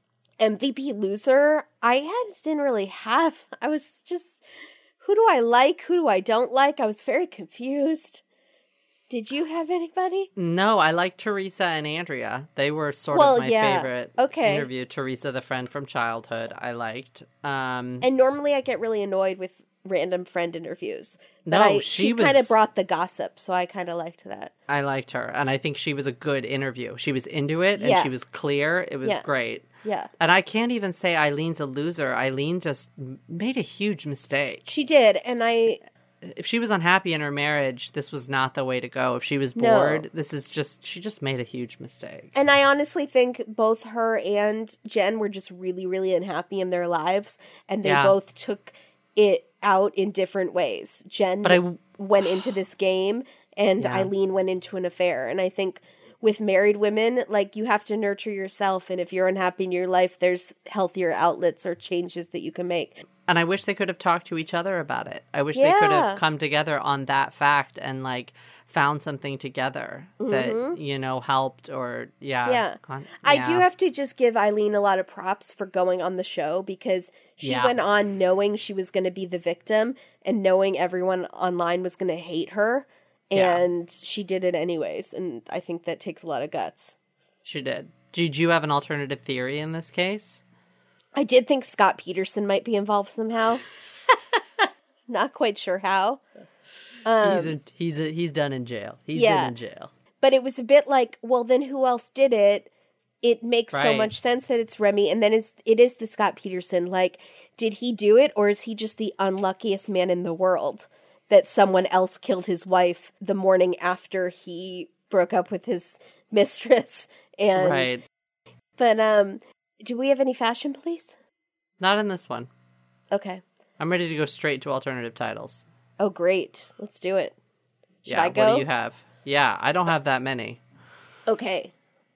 MVP loser, didn't really have. I was just, who do I like? Who do I don't like? I was very confused. Did you have anybody? No, I like Teresa and Andrea. They were sort Well, of my yeah. favorite Okay. interview. Teresa, the friend from childhood, I liked. And normally I get really annoyed with random friend interviews. But No, she she kind of was- brought the gossip, so I kind of liked that. I liked her, and I think she was a good interview. She was into it, and Yeah. she was clear. It was Yeah. great. Yeah. And I can't even say Eileen's a loser. Eileen just made a huge mistake. She did, and If she was unhappy in her marriage, this was not the way to go. If she was No. bored, she just made a huge mistake. And I honestly think both her and Jen were just really, really unhappy in their lives, and they Yeah. both took it out in different ways. Jen But I- went into this game, and Yeah. Eileen went into an affair. And I think with married women, like, you have to nurture yourself, and if you're unhappy in your life, there's healthier outlets or changes that you can make. And I wish they could have talked to each other about it. I wish they could Yeah. have come together on that fact and like found something together that, helped or Yeah. I do have to just give Eileen a lot of props for going on the show because she Yeah. went on knowing she was going to be the victim and knowing everyone online was going to hate her. Yeah. And she did it anyways. And I think that takes a lot of guts. She did. Did you have an alternative theory in this case? I did think Scott Peterson might be involved somehow. Not quite sure how. He's done in jail. He's yeah. done in jail. But it was a bit like, well, then who else did it? It makes so Right. much sense that it's Remy, and then it is the Scott Peterson. Like, did he do it, or is he just the unluckiest man in the world that someone else killed his wife the morning after he broke up with his mistress? And Right. But do we have any fashion police? Not in this one. Okay. I'm ready to go straight to alternative titles. Oh, great. Let's do it. Should Yeah, I go? what do you have? Yeah, I don't have that many. Okay.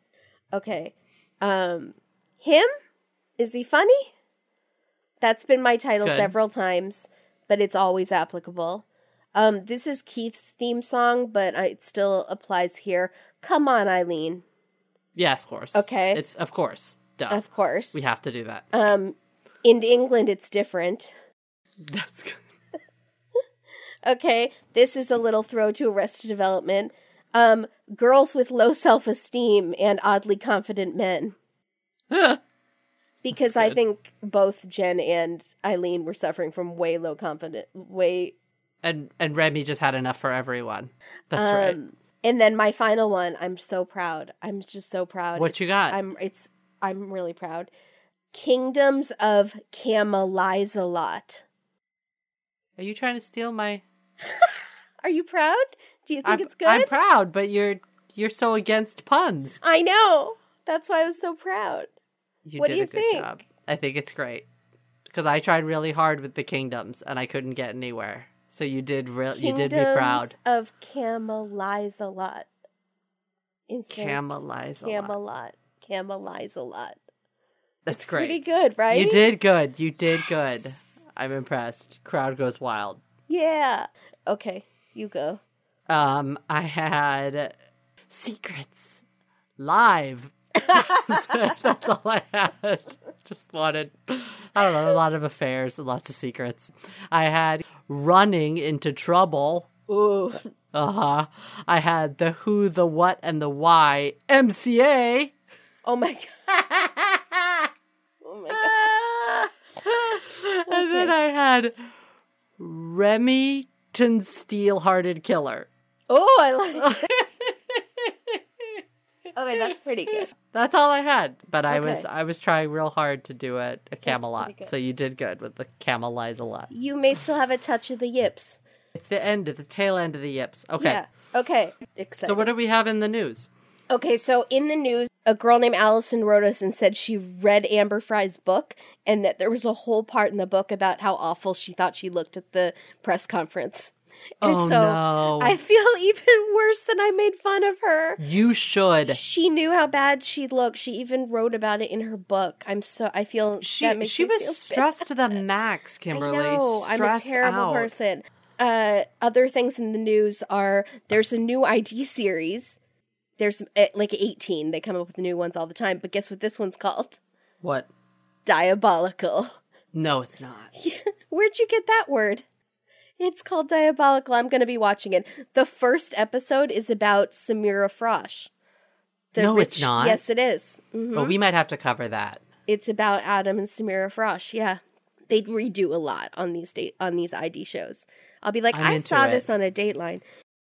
Him? Is he funny? That's been my title good. several times, but it's always applicable. This is Keith's theme song, but it still applies here. Come on, Eileen. Yes, of course. Okay. It's of course. Duh. Of course. We have to do that. In England, it's different. That's good. Okay, this is a little throw to Arrested Development. Girls with low self-esteem and oddly confident men. Because I think both Jen and Eileen were suffering from way low confident, And Remy just had enough for everyone. That's right. And then my final one, I'm so proud. I'm just so proud. What you got? I'm really proud. Kingdoms of Camelizelot. Are you trying to steal my... Are you proud? Do you think it's good? I'm proud, but you're so against puns. I know. That's why I was so proud. What do you think? Job. I think it's great. Because I tried really hard with the kingdoms, and I couldn't get anywhere. So you did me proud. Kingdoms of Camelizelot. Camelizelot. That's great. Pretty good, right? You did good. I'm impressed. Crowd goes wild. Yeah. Okay, you go. I had Secrets Live. That's all I had. Just wanted, I don't know, a lot of affairs and lots of secrets. I had Running into Trouble. Ooh. I had the Who, the What, and the Why MCA. Oh my god. And then I had Remington Steel-Hearted Killer. Oh, I like it. Okay, that's pretty good. That's all I had, but I was trying real hard to do a Camelot. So you did good with the Camelizelot. You may still have a touch of the yips. It's the tail end of the yips. Okay. Yeah. Okay. Excited. So what do we have in the news? Okay, so in the news, a girl named Allison wrote us and said she read Amber Fry's book and that there was a whole part in the book about how awful she thought she looked at the press conference. And no. I feel even worse than I made fun of her. You should. She knew how bad she looked. She even wrote about it in her book. I feel that makes she me was feel stressed to the max, Kimberly. I know. I'm a terrible person. Other things in the news are there's a new ID series. There's like 18. They come up with new ones all the time. But guess what this one's called? What? Diabolical. No, it's not. Where'd you get that word? It's called Diabolical. I'm going to be watching it. The first episode is about Samira Frosh. It's not. Yes, it is. Mm-hmm. Well, we might have to cover that. It's about Adam and Samira Frosh. Yeah. They redo a lot on these ID shows. I'll be like, I saw this on a Dateline.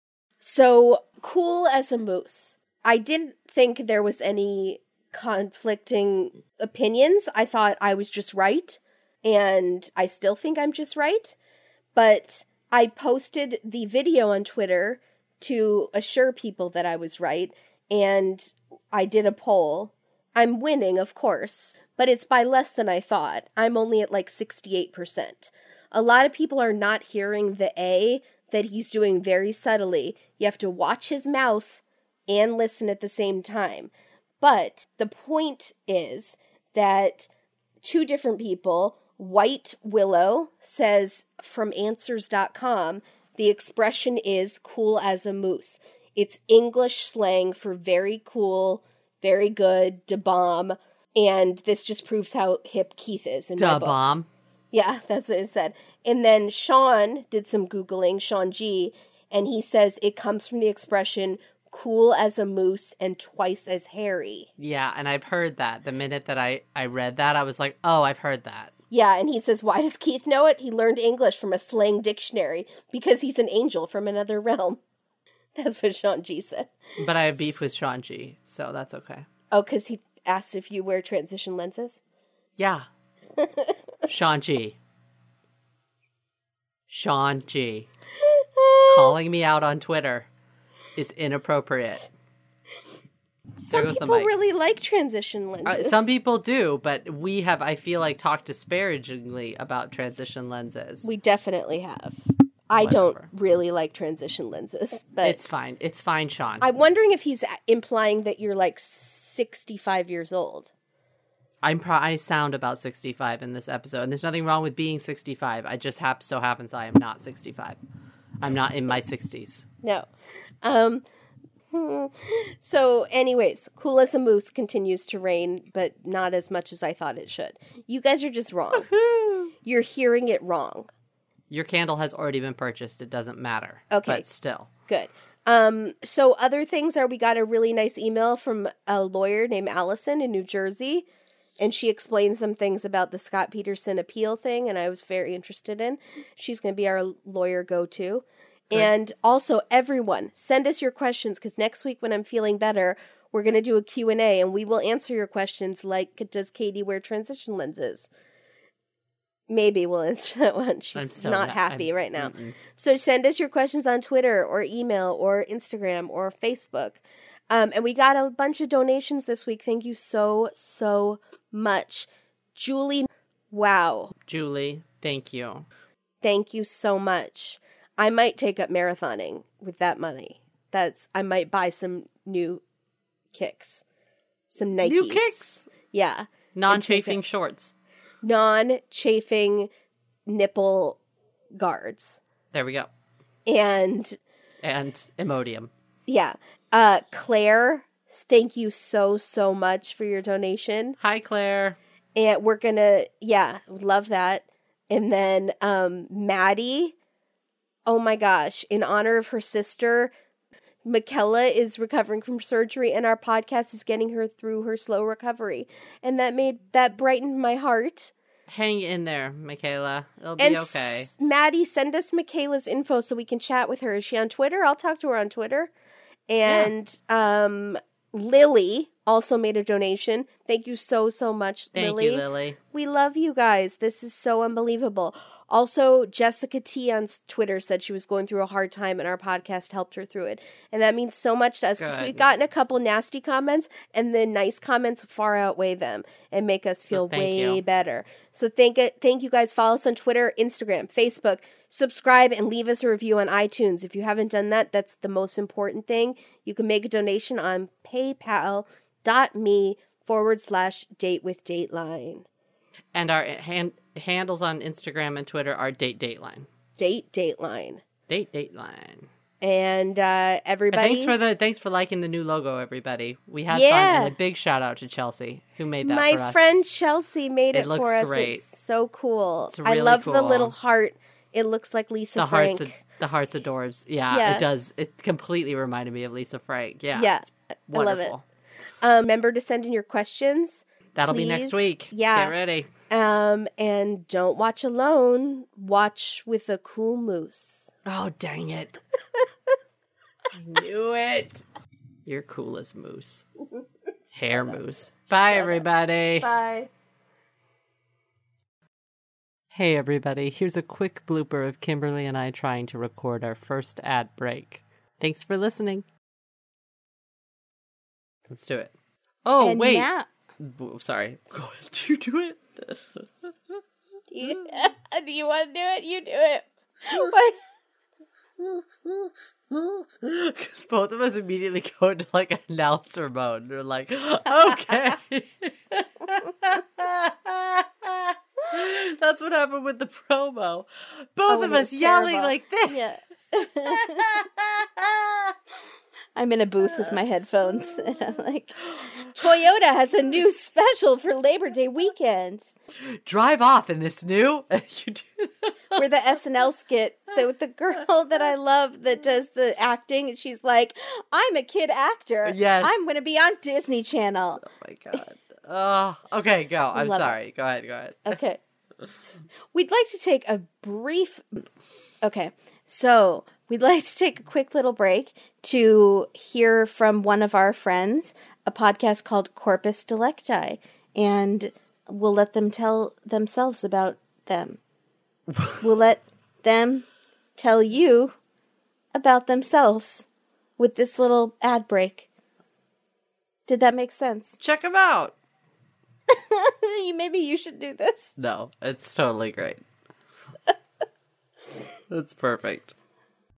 So, Cool as a Moose. I didn't think there was any conflicting opinions. I thought I was just right. And I still think I'm just right. But I posted the video on Twitter to assure people that I was right, and I did a poll. I'm winning, of course, but it's by less than I thought. I'm only at like 68%. A lot of people are not hearing the A that he's doing very subtly. You have to watch his mouth and listen at the same time. But the point is that two different people... White Willow says from Answers.com, the expression is cool as a moose. It's English slang for very cool, very good, da bomb, and this just proves how hip Keith is in my book. Da bomb? Yeah, that's what it said. And then Sean did some Googling, Sean G, and he says it comes from the expression cool as a moose and twice as hairy. Yeah, and I've heard that. The minute that I read that, I was like, oh, I've heard that. Yeah, and he says, why does Keith know it? He learned English from a slang dictionary because he's an angel from another realm. That's what Sean G said. But I have beef with Sean G, so that's okay. Oh, because he asked if you wear transition lenses? Yeah. Sean G. Sean G. Calling me out on Twitter is inappropriate. Some people really like transition lenses. Some people do, but we have, I feel like, talked disparagingly about transition lenses. We definitely have. I don't really like transition lenses, but it's fine. It's fine, Sean. I'm wondering if he's implying that you're like 65 years old. I sound about 65 in this episode, and there's nothing wrong with being 65. I just so happens I am not 65. I'm not in my 60s. No. So anyways, Cool as a Moose continues to reign, but not as much as I thought it should. You guys are just wrong. You're hearing it wrong. Your candle has already been purchased. It doesn't matter. Okay. But still. Good. So other things are we got a really nice email from a lawyer named Allison in New Jersey, and she explained some things about the Scott Peterson appeal thing, and I was very interested in. She's going to be our lawyer go-to. And also, everyone, send us your questions, because next week when I'm feeling better, we're going to do a Q&A, and we will answer your questions like, does Katie wear transition lenses? Maybe we'll answer that one. She's not happy right now. So send us your questions on Twitter or email or Instagram or Facebook. And we got a bunch of donations this week. Thank you so, so much. Julie, wow. Julie, thank you. Thank you so much. I might take up marathoning with that money. I might buy some new kicks. Some Nikes. New kicks? Yeah. Non-chafing shorts. Non-chafing nipple guards. There we go. And Imodium. Yeah. Claire, thank you so, so much for your donation. Hi, Claire. And we're going to, love that. And then Maddie, oh my gosh, in honor of her sister, Michaela is recovering from surgery, and our podcast is getting her through her slow recovery. And that brightened my heart. Hang in there, Michaela. It'll be okay. Maddie, send us Michaela's info so we can chat with her. Is she on Twitter? I'll talk to her on Twitter. And Lily also made a donation. Thank you so, so much, Lily. Thank you, Lily. We love you guys. This is so unbelievable. Also, Jessica T on Twitter said she was going through a hard time, and our podcast helped her through it. And that means so much to us, because we've gotten a couple nasty comments, and the nice comments far outweigh them and make us feel way better. So thank you guys. Follow us on Twitter, Instagram, Facebook. Subscribe and leave us a review on iTunes. If you haven't done that, that's the most important thing. You can make a donation on paypal.me/datewithdateline. And our handles on Instagram and Twitter are Dateline. Dateline. Dateline. And everybody, and thanks for liking the new logo, everybody. We had fun, and a big shout out to Chelsea who made that for us. My friend Chelsea made it for us. Great. It's so cool. It's really I love cool. the little heart. It looks like Lisa Frank. The heart's adorbs. Yeah, it does. It completely reminded me of Lisa Frank. Yeah, it's wonderful. I love it. Remember to send in your questions. That'll please. be next week. Yeah. Get ready. And don't watch alone. Watch with a cool moose. Oh, dang it. I knew it. You're cool as moose. Hair moose. Bye, everybody. Bye. Hey, everybody. Here's a quick blooper of Kimberly and I trying to record our first ad break. Thanks for listening. Let's do it. Oh, and wait. Now- Sorry. Go ahead. Do you do it? Do you want to do it? You do it. What? Because both of us immediately go into like announcer mode. They're like, okay. That's what happened with the promo. Both of us yelling like this. Yeah. I'm in a booth with my headphones, and I'm like, Toyota has a new special for Labor Day weekend. Drive off in this new. Where the SNL skit with the girl that I love that does the acting, and she's like, I'm a kid actor. Yes. I'm going to be on Disney Channel. Oh, my God. Oh, okay, go. I'm Love sorry. it. Go ahead. Okay. We'd like to take a brief... Okay, so we'd like to take a quick little break to hear from one of our friends, a podcast called Corpus Delecti, and we'll let them tell themselves about them. We'll let them tell you about themselves with this little ad break. Did that make sense? Check them out. Maybe you should do this. No, it's totally great. That's perfect.